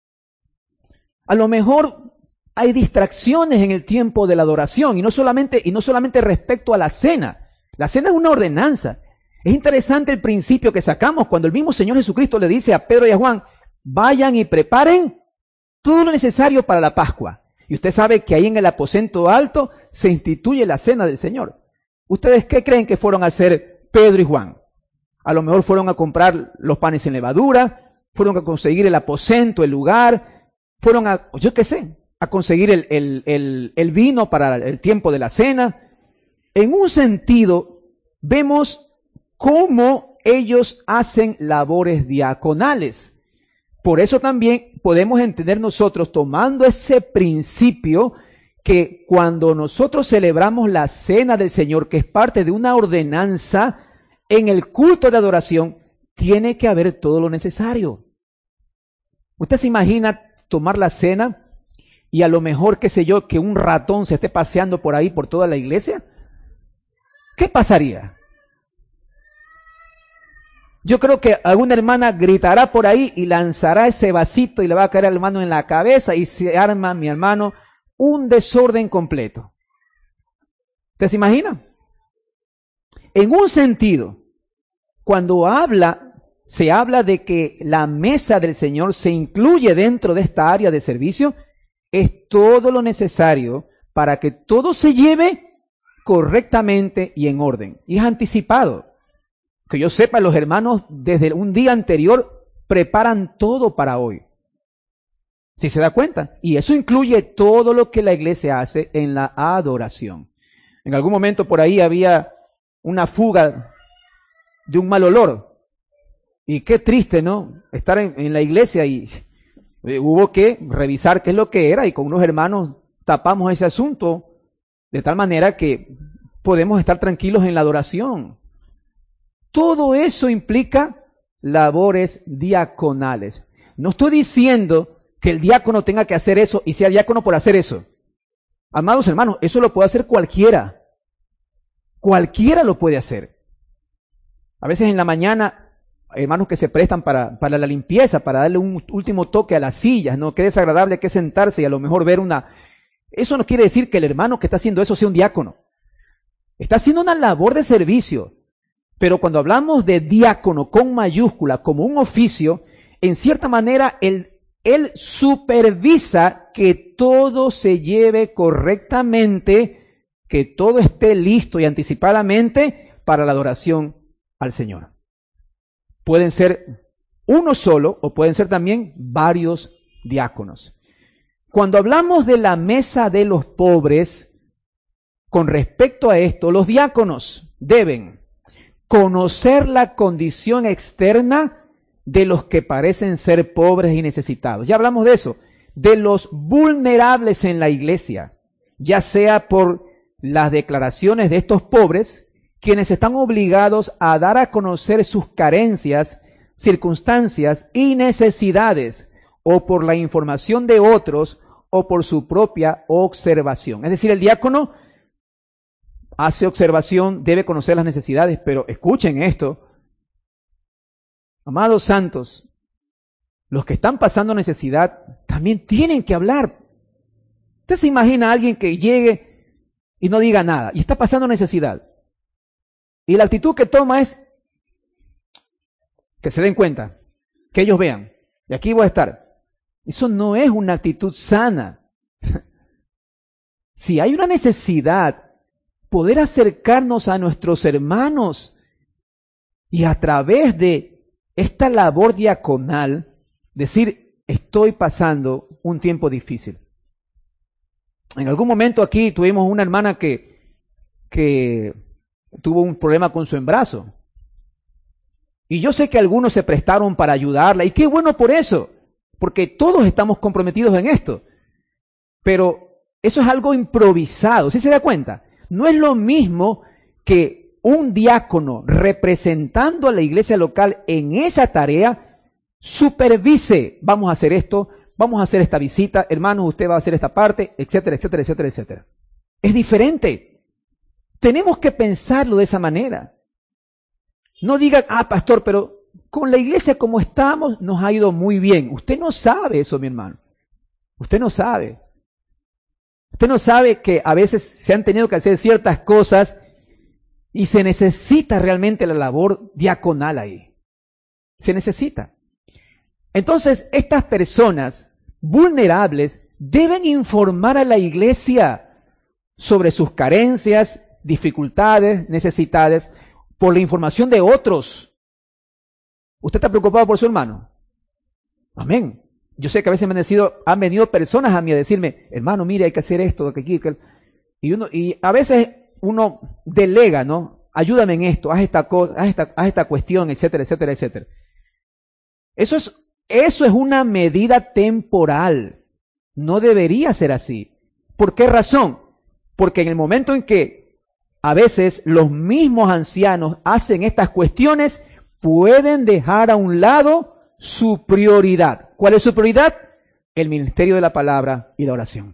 A lo mejor hay distracciones en el tiempo de la adoración y no solamente respecto a la cena. La cena es una ordenanza. Es interesante el principio que sacamos cuando el mismo Señor Jesucristo le dice a Pedro y a Juan, vayan y preparen todo lo necesario para la Pascua. Y usted sabe que ahí en el aposento alto se instituye la cena del Señor. ¿Ustedes qué creen que fueron a hacer Pedro y Juan? A lo mejor fueron a comprar los panes sin levadura, fueron a conseguir el aposento, el lugar, fueron a, yo qué sé, a conseguir el vino para el tiempo de la cena. En un sentido, vemos cómo ellos hacen labores diaconales. Por eso también podemos entender nosotros, tomando ese principio, que cuando nosotros celebramos la cena del Señor, que es parte de una ordenanza, en el culto de adoración, tiene que haber todo lo necesario. Usted se imagina tomar la cena y a lo mejor, qué sé yo, que un ratón se esté paseando por ahí, por toda la iglesia? ¿Qué pasaría? Yo creo que alguna hermana gritará por ahí y lanzará ese vasito y le va a caer al hermano en la cabeza y se arma, mi hermano, un desorden completo. ¿Usted se imagina? En un sentido, cuando se habla de que la mesa del Señor se incluye dentro de esta área de servicio, es todo lo necesario para que todo se lleve correctamente y en orden. Y es anticipado. Que yo sepa, los hermanos desde un día anterior preparan todo para hoy. ¿Sí se da cuenta? Y eso incluye todo lo que la iglesia hace en la adoración. En algún momento por ahí había una fuga de un mal olor. Y qué triste, ¿no? Estar en la iglesia y hubo que revisar qué es lo que era y con unos hermanos tapamos ese asunto de tal manera que podemos estar tranquilos en la adoración. Todo eso implica labores diaconales. No estoy diciendo que el diácono tenga que hacer eso y sea diácono por hacer eso. Amados hermanos, eso lo puede hacer cualquiera. Cualquiera lo puede hacer. A veces en la mañana, hermanos que se prestan para la limpieza, para darle un último toque a las sillas, ¿no? Qué desagradable que sentarse y a lo mejor ver una... Eso no quiere decir que el hermano que está haciendo eso sea un diácono. Está haciendo una labor de servicio. Pero cuando hablamos de diácono con mayúscula como un oficio, en cierta manera él supervisa que todo se lleve correctamente, que todo esté listo y anticipadamente para la adoración al Señor. Pueden ser uno solo o pueden ser también varios diáconos. Cuando hablamos de la mesa de los pobres, con respecto a esto, los diáconos deben conocer la condición externa de los que parecen ser pobres y necesitados. Ya hablamos de eso, de los vulnerables en la iglesia, ya sea por las declaraciones de estos pobres, quienes están obligados a dar a conocer sus carencias, circunstancias y necesidades, o por la información de otros, o por su propia observación. Es decir, el diácono hace observación, debe conocer las necesidades, pero escuchen esto. Amados santos, los que están pasando necesidad también tienen que hablar. ¿Usted se imagina a alguien que llegue y no diga nada y está pasando necesidad? Y la actitud que toma es que se den cuenta, que ellos vean, y aquí voy a estar. Eso no es una actitud sana. Si hay una necesidad, poder acercarnos a nuestros hermanos y a través de esta labor diaconal, decir, estoy pasando un tiempo difícil. En algún momento aquí tuvimos una hermana que tuvo un problema con su embarazo. Y yo sé que algunos se prestaron para ayudarla, y qué bueno por eso, porque todos estamos comprometidos en esto. Pero eso es algo improvisado, ¿sí se da cuenta? No es lo mismo que un diácono representando a la iglesia local en esa tarea supervise, vamos a hacer esto, vamos a hacer esta visita, hermanos, usted va a hacer esta parte, etcétera, etcétera, etcétera, etcétera. Es diferente. Tenemos que pensarlo de esa manera. No digan, pastor, pero con la iglesia como estamos nos ha ido muy bien. Usted no sabe eso, mi hermano. Usted no sabe. Usted no sabe que a veces se han tenido que hacer ciertas cosas y se necesita realmente la labor diaconal ahí. Se necesita. Entonces, estas personas vulnerables deben informar a la iglesia sobre sus carencias, dificultades, necesidades, por la información de otros. ¿Usted está preocupado por su hermano? Amén. Yo sé que a veces han venido personas a mí a decirme, hermano, mire, hay que hacer esto, aquello, y a veces uno delega, ¿no? Ayúdame en esto, haz esta cosa, haz esta cuestión, etcétera, etcétera, etcétera. Eso es una medida temporal. No debería ser así. ¿Por qué razón? Porque en el momento en que a veces los mismos ancianos hacen estas cuestiones, pueden dejar a un lado su prioridad. ¿Cuál es su prioridad? el ministerio de la palabra y la oración.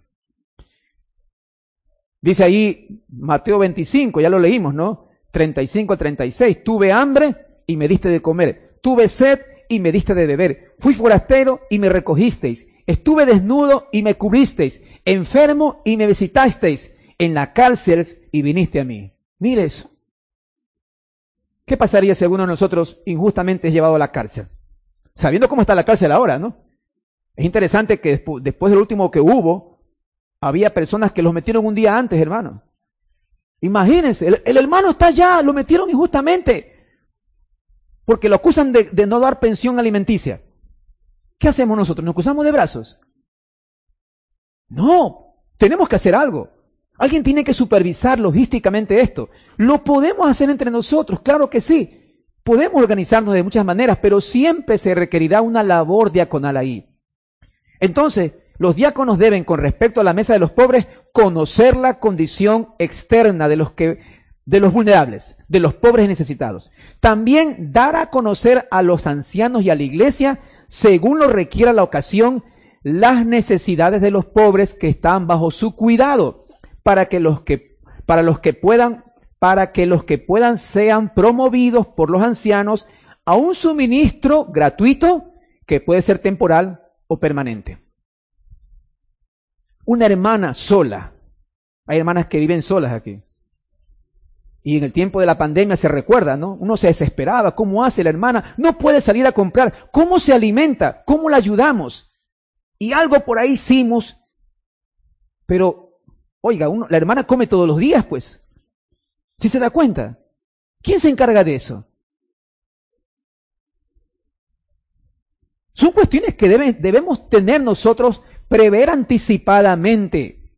Dice ahí Mateo 25, ya lo leímos, ¿no? 35 al 36. Tuve hambre y me diste de comer. Tuve sed y me diste de beber. Fui forastero y me recogisteis. Estuve desnudo y me cubristeis. Enfermo y me visitasteis. En la cárcel y viniste a mí. Mire eso. ¿Qué pasaría si alguno de nosotros injustamente es llevado a la cárcel? Sabiendo cómo está la cárcel ahora, ¿no? Es interesante que después del último que hubo, había personas que los metieron un día antes, hermano. Imagínense, el hermano está allá, lo metieron injustamente, porque lo acusan de no dar pensión alimenticia. ¿Qué hacemos nosotros? ¿Nos cruzamos de brazos? No, tenemos que hacer algo. Alguien tiene que supervisar logísticamente esto. ¿Lo podemos hacer entre nosotros? Claro que sí. Podemos organizarnos de muchas maneras, pero siempre se requerirá una labor diaconal ahí. Entonces, los diáconos deben, con respecto a la mesa de los pobres, conocer la condición externa de los vulnerables, de los pobres y necesitados. También dar a conocer a los ancianos y a la iglesia, según lo requiera la ocasión, las necesidades de los pobres que están bajo su cuidado, para que los que puedan sean promovidos por los ancianos a un suministro gratuito que puede ser temporal o permanente. Una hermana sola. Hay hermanas que viven solas aquí. Y en el tiempo de la pandemia se recuerda, ¿no? Uno se desesperaba. ¿Cómo hace la hermana? No puede salir a comprar. ¿Cómo se alimenta? ¿Cómo la ayudamos? Y algo por ahí hicimos. Pero, oiga, la hermana come todos los días, pues. ¿Sí se da cuenta? ¿Quién se encarga de eso? Son cuestiones que debemos tener nosotros, prever anticipadamente.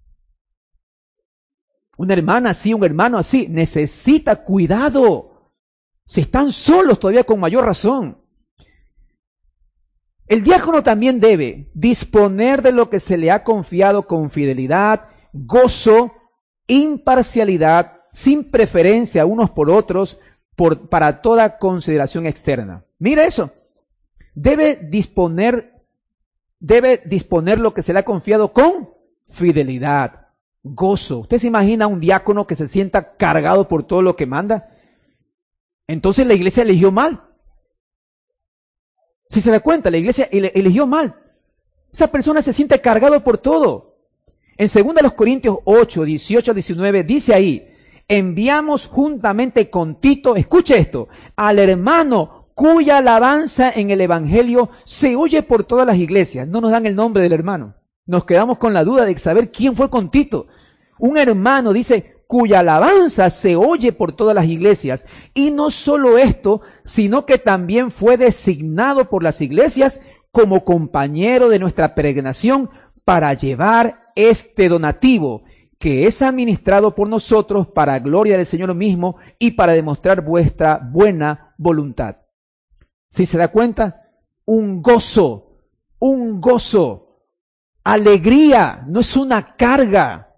Una hermana así, un hermano así, necesita cuidado. Si están solos todavía con mayor razón. El diácono también debe disponer de lo que se le ha confiado con fidelidad, gozo, imparcialidad, sin preferencia unos por otros, para toda consideración externa. Mira eso. Debe disponer lo que se le ha confiado con fidelidad, gozo. ¿Usted se imagina un diácono que se sienta cargado por todo lo que manda? Entonces la iglesia eligió mal. Si se da cuenta, la iglesia eligió mal. Esa persona se siente cargado por todo. En 2 Corintios 8, 18 al 19, dice ahí, enviamos juntamente con Tito, escuche esto, al hermano cuya alabanza en el evangelio se oye por todas las iglesias. No nos dan el nombre del hermano. Nos quedamos con la duda de saber quién fue con Tito. Un hermano, dice, cuya alabanza se oye por todas las iglesias. Y no solo esto, sino que también fue designado por las iglesias como compañero de nuestra peregrinación para llevar este donativo que es administrado por nosotros para gloria del Señor mismo y para demostrar vuestra buena voluntad. Si se da cuenta, un gozo, alegría, no es una carga.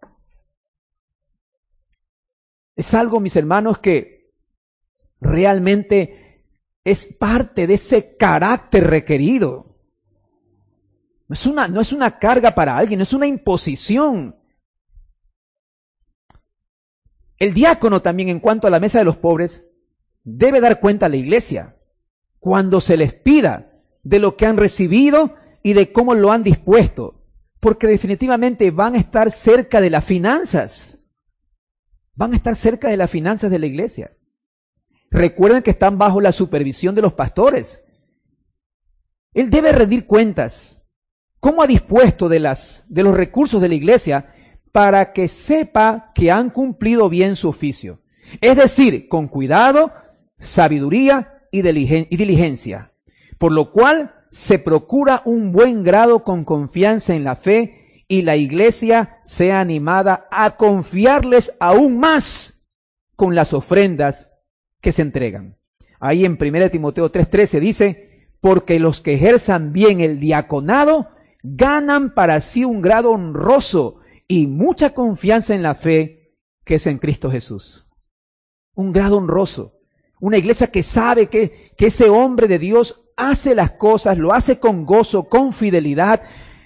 Es algo, mis hermanos, que realmente es parte de ese carácter requerido. No es una carga para alguien, no es una imposición. El diácono también, en cuanto a la mesa de los pobres, debe dar cuenta a la iglesia cuando se les pida de lo que han recibido y de cómo lo han dispuesto, porque definitivamente van a estar cerca de las finanzas. Van a estar cerca de las finanzas de la iglesia. Recuerden que están bajo la supervisión de los pastores. Él debe rendir cuentas. ¿Cómo ha dispuesto de los recursos de la iglesia para que sepa que han cumplido bien su oficio? Es decir, con cuidado, sabiduría y diligencia, por lo cual se procura un buen grado con confianza en la fe y la iglesia sea animada a confiarles aún más con las ofrendas que se entregan. Ahí en 1 Timoteo 3:13 dice, porque los que ejerzan bien el diaconado ganan para sí un grado honroso y mucha confianza en la fe que es en Cristo Jesús. Un grado honroso. Una iglesia que sabe que ese hombre de Dios hace las cosas, lo hace con gozo, con fidelidad,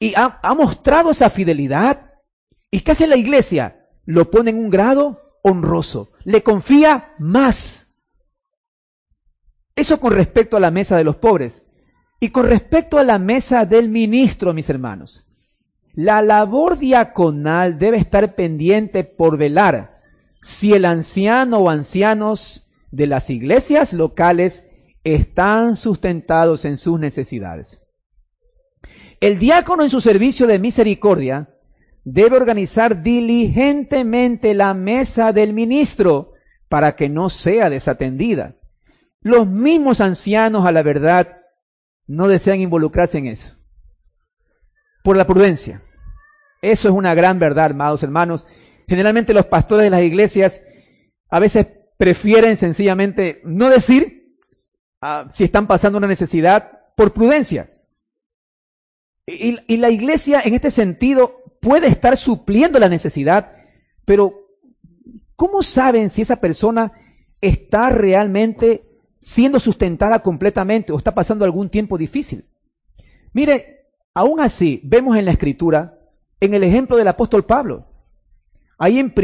y ha mostrado esa fidelidad. ¿Y qué hace la iglesia? Lo pone en un grado honroso, le confía más. Eso con respecto a la mesa de los pobres. Y con respecto a la mesa del ministro, mis hermanos, la labor diaconal debe estar pendiente por velar si el anciano o ancianos de las iglesias locales están sustentados en sus necesidades. El diácono en su servicio de misericordia debe organizar diligentemente la mesa del ministro para que no sea desatendida. Los mismos ancianos, a la verdad, no desean involucrarse en eso, por la prudencia. Eso es una gran verdad, amados hermanos. Generalmente los pastores de las iglesias a veces prefieren sencillamente no decir si están pasando una necesidad por prudencia. Y la iglesia en este sentido puede estar supliendo la necesidad, pero ¿cómo saben si esa persona está realmente siendo sustentada completamente o está pasando algún tiempo difícil? Mire, aún así vemos en la Escritura, en el ejemplo del apóstol Pablo, ahí en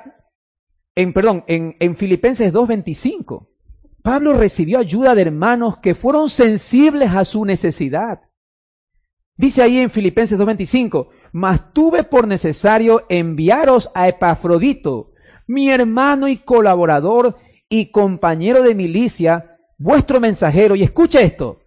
Filipenses 2:25, Pablo recibió ayuda de hermanos que fueron sensibles a su necesidad. Dice ahí en Filipenses 2:25, mas tuve por necesario enviaros a Epafrodito, mi hermano y colaborador y compañero de milicia, vuestro mensajero, y escucha esto,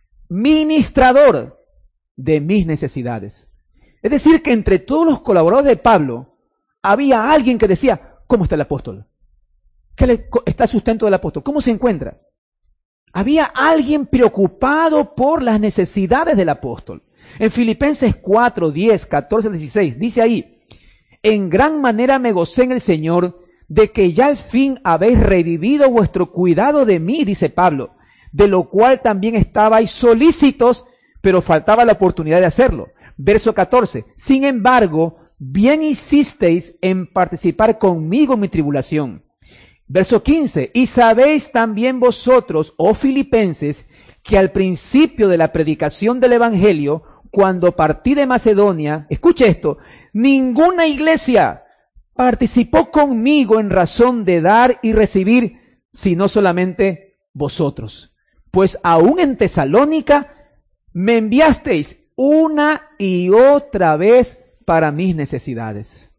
ministrador de mis necesidades. Es decir, que entre todos los colaboradores de Pablo, había alguien que decía, ¿cómo está el apóstol? ¿Qué está el sustento del apóstol? ¿Cómo se encuentra? Había alguien preocupado por las necesidades del apóstol. En Filipenses 4, 10, 14, 16, dice ahí, en gran manera me gocé en el Señor de que ya al fin habéis revivido vuestro cuidado de mí, dice Pablo, de lo cual también estabais solícitos, pero faltaba la oportunidad de hacerlo. Verso 14, sin embargo, bien hicisteis en participar conmigo en mi tribulación. Verso 15, y sabéis también vosotros, oh filipenses, que al principio de la predicación del Evangelio, cuando partí de Macedonia, escuche esto, ninguna iglesia participó conmigo en razón de dar y recibir, sino solamente vosotros. Pues aún en Tesalónica me enviasteis una y otra vez para mis necesidades.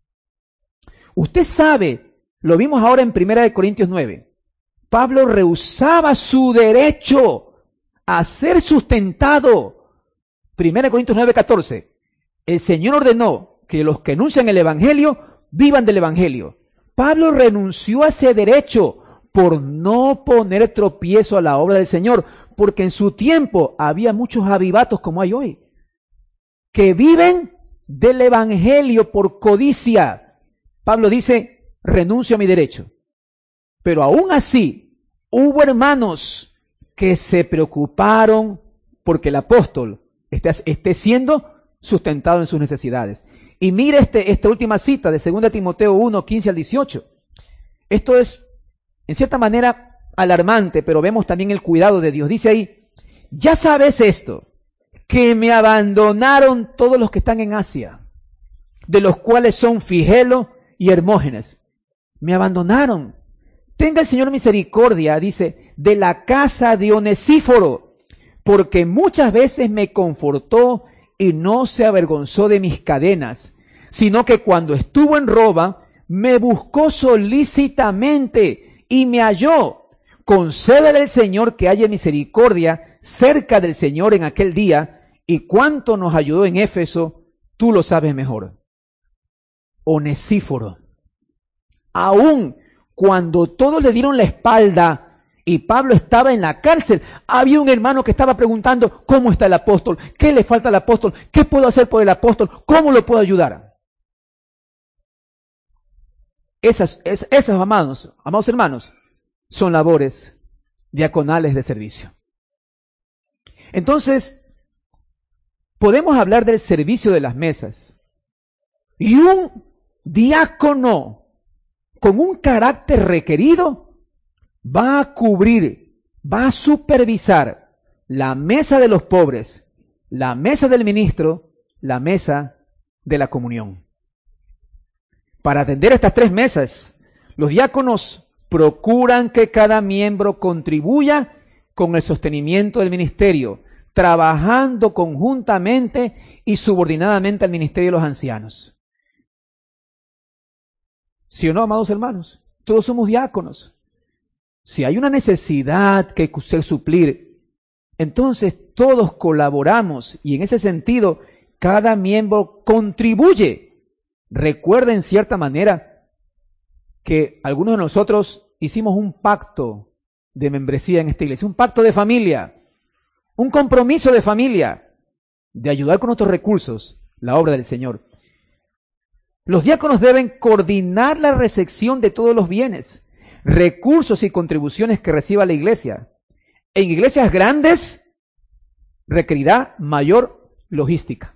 Usted sabe, lo vimos ahora en 1 Corintios 9, Pablo rehusaba su derecho a ser sustentado. 1 Corintios 9, 14. El Señor ordenó que los que anuncian el Evangelio vivan del Evangelio. Pablo renunció a ese derecho por no poner tropiezo a la obra del Señor, porque en su tiempo había muchos avivatos como hay hoy, que viven del Evangelio por codicia. Pablo dice, renuncio a mi derecho. Pero aún así, hubo hermanos que se preocuparon porque el apóstol esté siendo sustentado en sus necesidades. Y mire esta última cita de 2 Timoteo 1, 15 al 18. Esto es, en cierta manera, alarmante, pero vemos también el cuidado de Dios. Dice ahí, ya sabes esto, que me abandonaron todos los que están en Asia, de los cuales son Figelo y Hermógenes. Me abandonaron. Tenga el Señor misericordia, dice, de la casa de Onesíforo, porque muchas veces me confortó y no se avergonzó de mis cadenas, sino que cuando estuvo en Roma, me buscó solícitamente y me halló. Concédele al Señor que haya misericordia cerca del Señor en aquel día, y cuánto nos ayudó en Éfeso, tú lo sabes mejor. Onesíforo. Aún cuando todos le dieron la espalda y Pablo estaba en la cárcel, había un hermano que estaba preguntando, ¿cómo está el apóstol? ¿Qué le falta al apóstol? ¿Qué puedo hacer por el apóstol? ¿Cómo lo puedo ayudar? Esas amados hermanos, son labores diaconales de servicio. Entonces, podemos hablar del servicio de las mesas. Y un diácono con un carácter requerido va a cubrir, va a supervisar la mesa de los pobres, la mesa del ministro la mesa de la comunión. Para atender estas 3 mesas, los diáconos procuran que cada miembro contribuya con el sostenimiento del ministerio, trabajando conjuntamente y subordinadamente al ministerio de los ancianos. ¿Sí o no, amados hermanos? Todos somos diáconos. Si hay una necesidad que suplir, entonces todos colaboramos y en ese sentido cada miembro contribuye. Recuerden en cierta manera que algunos de nosotros hicimos un pacto de membresía en esta iglesia, un pacto de familia, un compromiso de familia, de ayudar con nuestros recursos la obra del Señor. Los diáconos deben coordinar la recepción de todos los bienes, recursos y contribuciones que reciba la iglesia. En iglesias grandes requerirá mayor logística.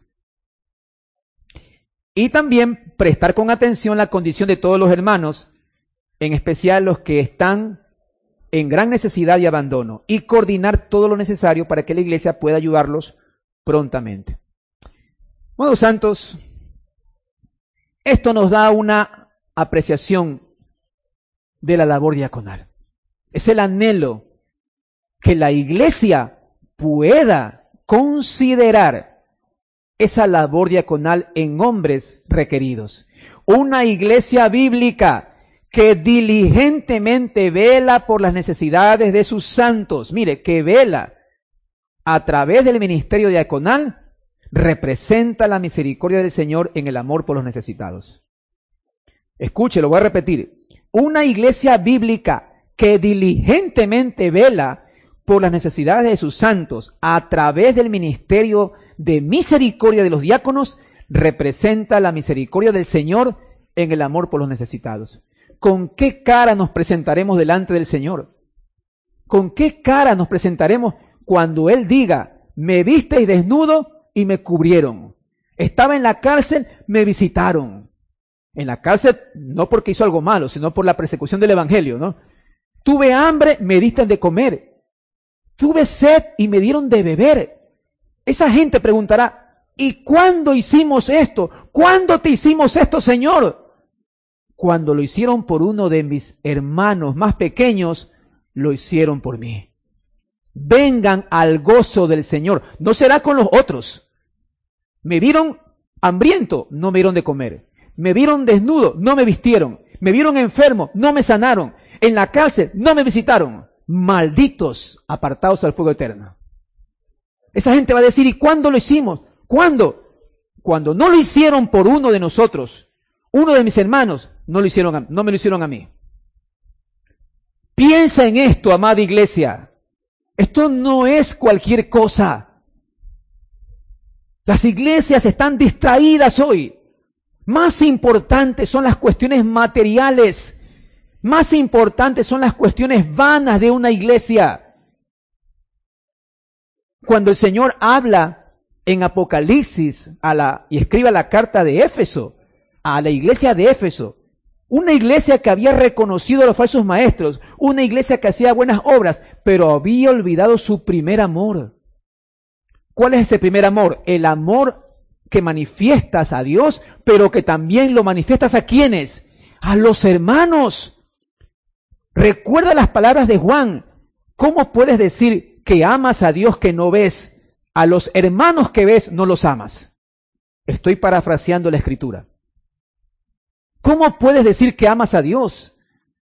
Y también prestar con atención la condición de todos los hermanos, en especial los que están en gran necesidad y abandono, y coordinar todo lo necesario para que la iglesia pueda ayudarlos prontamente. Amados santos, esto nos da una apreciación de la labor diaconal. Es el anhelo que la iglesia pueda considerar esa labor diaconal en hombres requeridos. Una iglesia bíblica que diligentemente vela por las necesidades de sus santos. Mire, que vela a través del ministerio diaconal representa la misericordia del Señor en el amor por los necesitados. Escuche, lo voy a repetir. Una iglesia bíblica que diligentemente vela por las necesidades de sus santos a través del ministerio de misericordia de los diáconos representa la misericordia del Señor en el amor por los necesitados. ¿Con qué cara nos presentaremos delante del Señor? ¿Con qué cara nos presentaremos cuando Él diga, me visteis desnudo y me cubrieron? Estaba en la cárcel, me visitaron. En la cárcel no porque hizo algo malo, sino por la persecución del evangelio, ¿no? Tuve hambre, me diste de comer. Tuve sed y me dieron de beber. Esa gente preguntará, ¿y cuándo hicimos esto? ¿Cuándo te hicimos esto, Señor? Cuando lo hicieron por uno de mis hermanos más pequeños, lo hicieron por mí. Vengan al gozo del Señor. No será con los otros. Me vieron hambriento, no me dieron de comer. Me vieron desnudo, no me vistieron. Me vieron enfermo, no me sanaron. En la cárcel, no me visitaron. Malditos, apartados al fuego eterno. Esa gente va a decir, ¿y cuándo lo hicimos? ¿Cuándo? Cuando no lo hicieron por uno de nosotros, uno de mis hermanos, no me lo hicieron a mí. Piensa en esto, amada iglesia. Esto no es cualquier cosa. Las iglesias están distraídas hoy. Más importantes son las cuestiones materiales. Más importantes son las cuestiones vanas de una iglesia. Cuando el Señor habla en Apocalipsis y escribe la carta de Éfeso, a la iglesia de Éfeso, una iglesia que había reconocido a los falsos maestros, una iglesia que hacía buenas obras, pero había olvidado su primer amor. ¿Cuál es ese primer amor? El amor que manifiestas a Dios, pero que también lo manifiestas ¿a quiénes? A los hermanos. Recuerda las palabras de Juan. ¿Cómo puedes decir que amas a Dios que no ves? A los hermanos que ves no los amas. Estoy parafraseando la Escritura. ¿Cómo puedes decir que amas a Dios?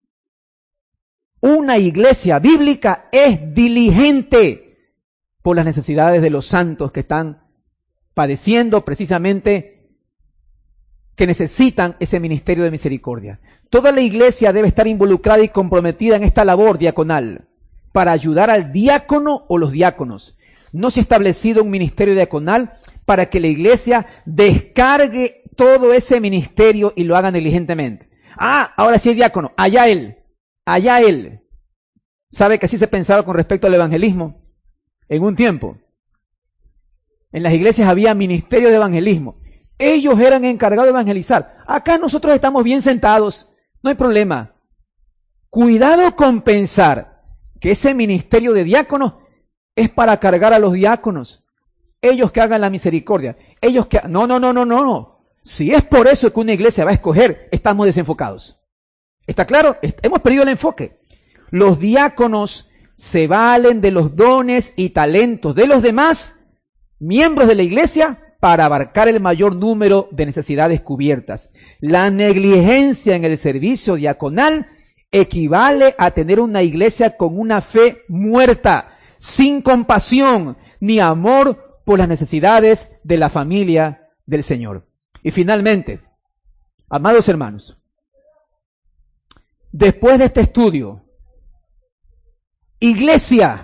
Una iglesia bíblica es diligente por las necesidades de los santos que están padeciendo precisamente, que necesitan ese ministerio de misericordia. Toda la iglesia debe estar involucrada y comprometida en esta labor diaconal para ayudar al diácono o los diáconos. No se ha establecido un ministerio diaconal para que la iglesia descargue todo ese ministerio y lo hagan diligentemente. Ahora sí el diácono, allá él. ¿Sabe que así se pensaba con respecto al evangelismo? En un tiempo, en las iglesias había ministerio de evangelismo. Ellos eran encargados de evangelizar. Acá nosotros estamos bien sentados, no hay problema. Cuidado con pensar que ese ministerio de diáconos es para cargar a los diáconos. ellos que hagan la misericordia, ellos que... No. Si es por eso que una iglesia va a escoger, estamos desenfocados. ¿Está claro? Hemos perdido el enfoque. Los diáconos se valen de los dones y talentos de los demás miembros de la iglesia para abarcar el mayor número de necesidades cubiertas. La negligencia en el servicio diaconal equivale a tener una iglesia con una fe muerta, sin compasión ni amor por las necesidades de la familia del Señor. Y finalmente, amados hermanos, después de este estudio, iglesia,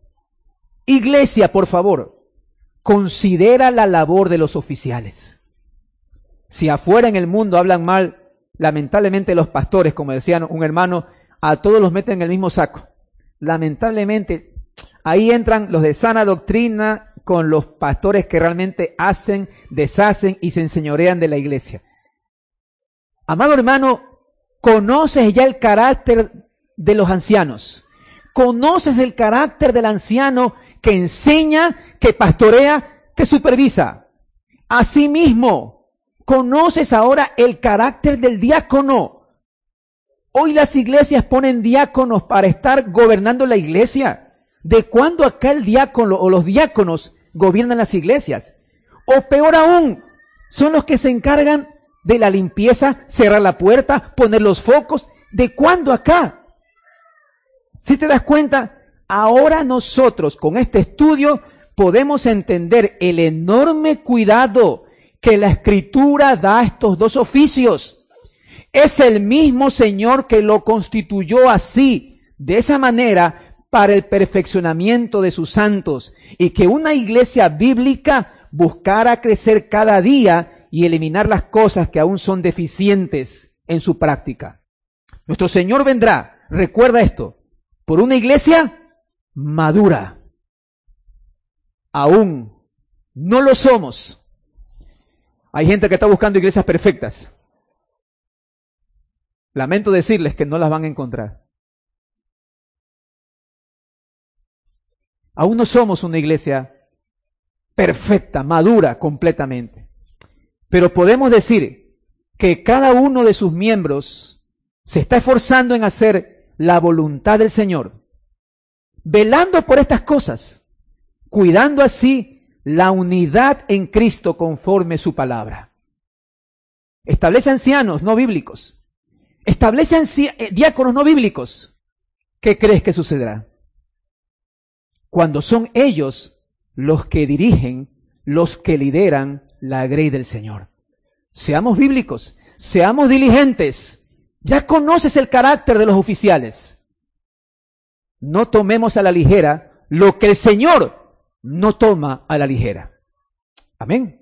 por favor, considera la labor de los oficiales. Si afuera en el mundo hablan mal, lamentablemente los pastores, como decía un hermano, a todos los meten en el mismo saco. Lamentablemente, ahí entran los de sana doctrina con los pastores que realmente hacen, deshacen y se enseñorean de la iglesia. Amado hermano, conoces ya el carácter de los ancianos. Conoces el carácter del anciano que enseña, que pastorea, que supervisa. Asimismo, conoces ahora el carácter del diácono. Hoy las iglesias ponen diáconos para estar gobernando la iglesia. ¿De cuándo acá el diácono o los diáconos gobiernan las iglesias? O peor aún, son los que se encargan de la limpieza, cerrar la puerta, poner los focos. ¿De cuándo acá? Si te das cuenta, ahora nosotros con este estudio podemos entender el enorme cuidado que la Escritura da a estos dos oficios. Es el mismo Señor que lo constituyó así, de esa manera, para el perfeccionamiento de sus santos, y que una iglesia bíblica buscara crecer cada día y eliminar las cosas que aún son deficientes en su práctica. Nuestro Señor vendrá, recuerda esto, por una iglesia madura. Aún no lo somos. Hay gente que está buscando iglesias perfectas. Lamento decirles que no las van a encontrar. Aún no somos una iglesia perfecta, madura completamente. Pero podemos decir que cada uno de sus miembros se está esforzando en hacer la voluntad del Señor, velando por estas cosas, cuidando así la unidad en Cristo conforme su palabra. Establece ancianos no bíblicos. Establece diáconos no bíblicos. ¿Qué crees que sucederá? Cuando son ellos los que dirigen, los que lideran la grey del Señor. Seamos bíblicos, seamos diligentes. Ya conoces el carácter de los oficiales. No tomemos a la ligera lo que el Señor no toma a la ligera. Amén.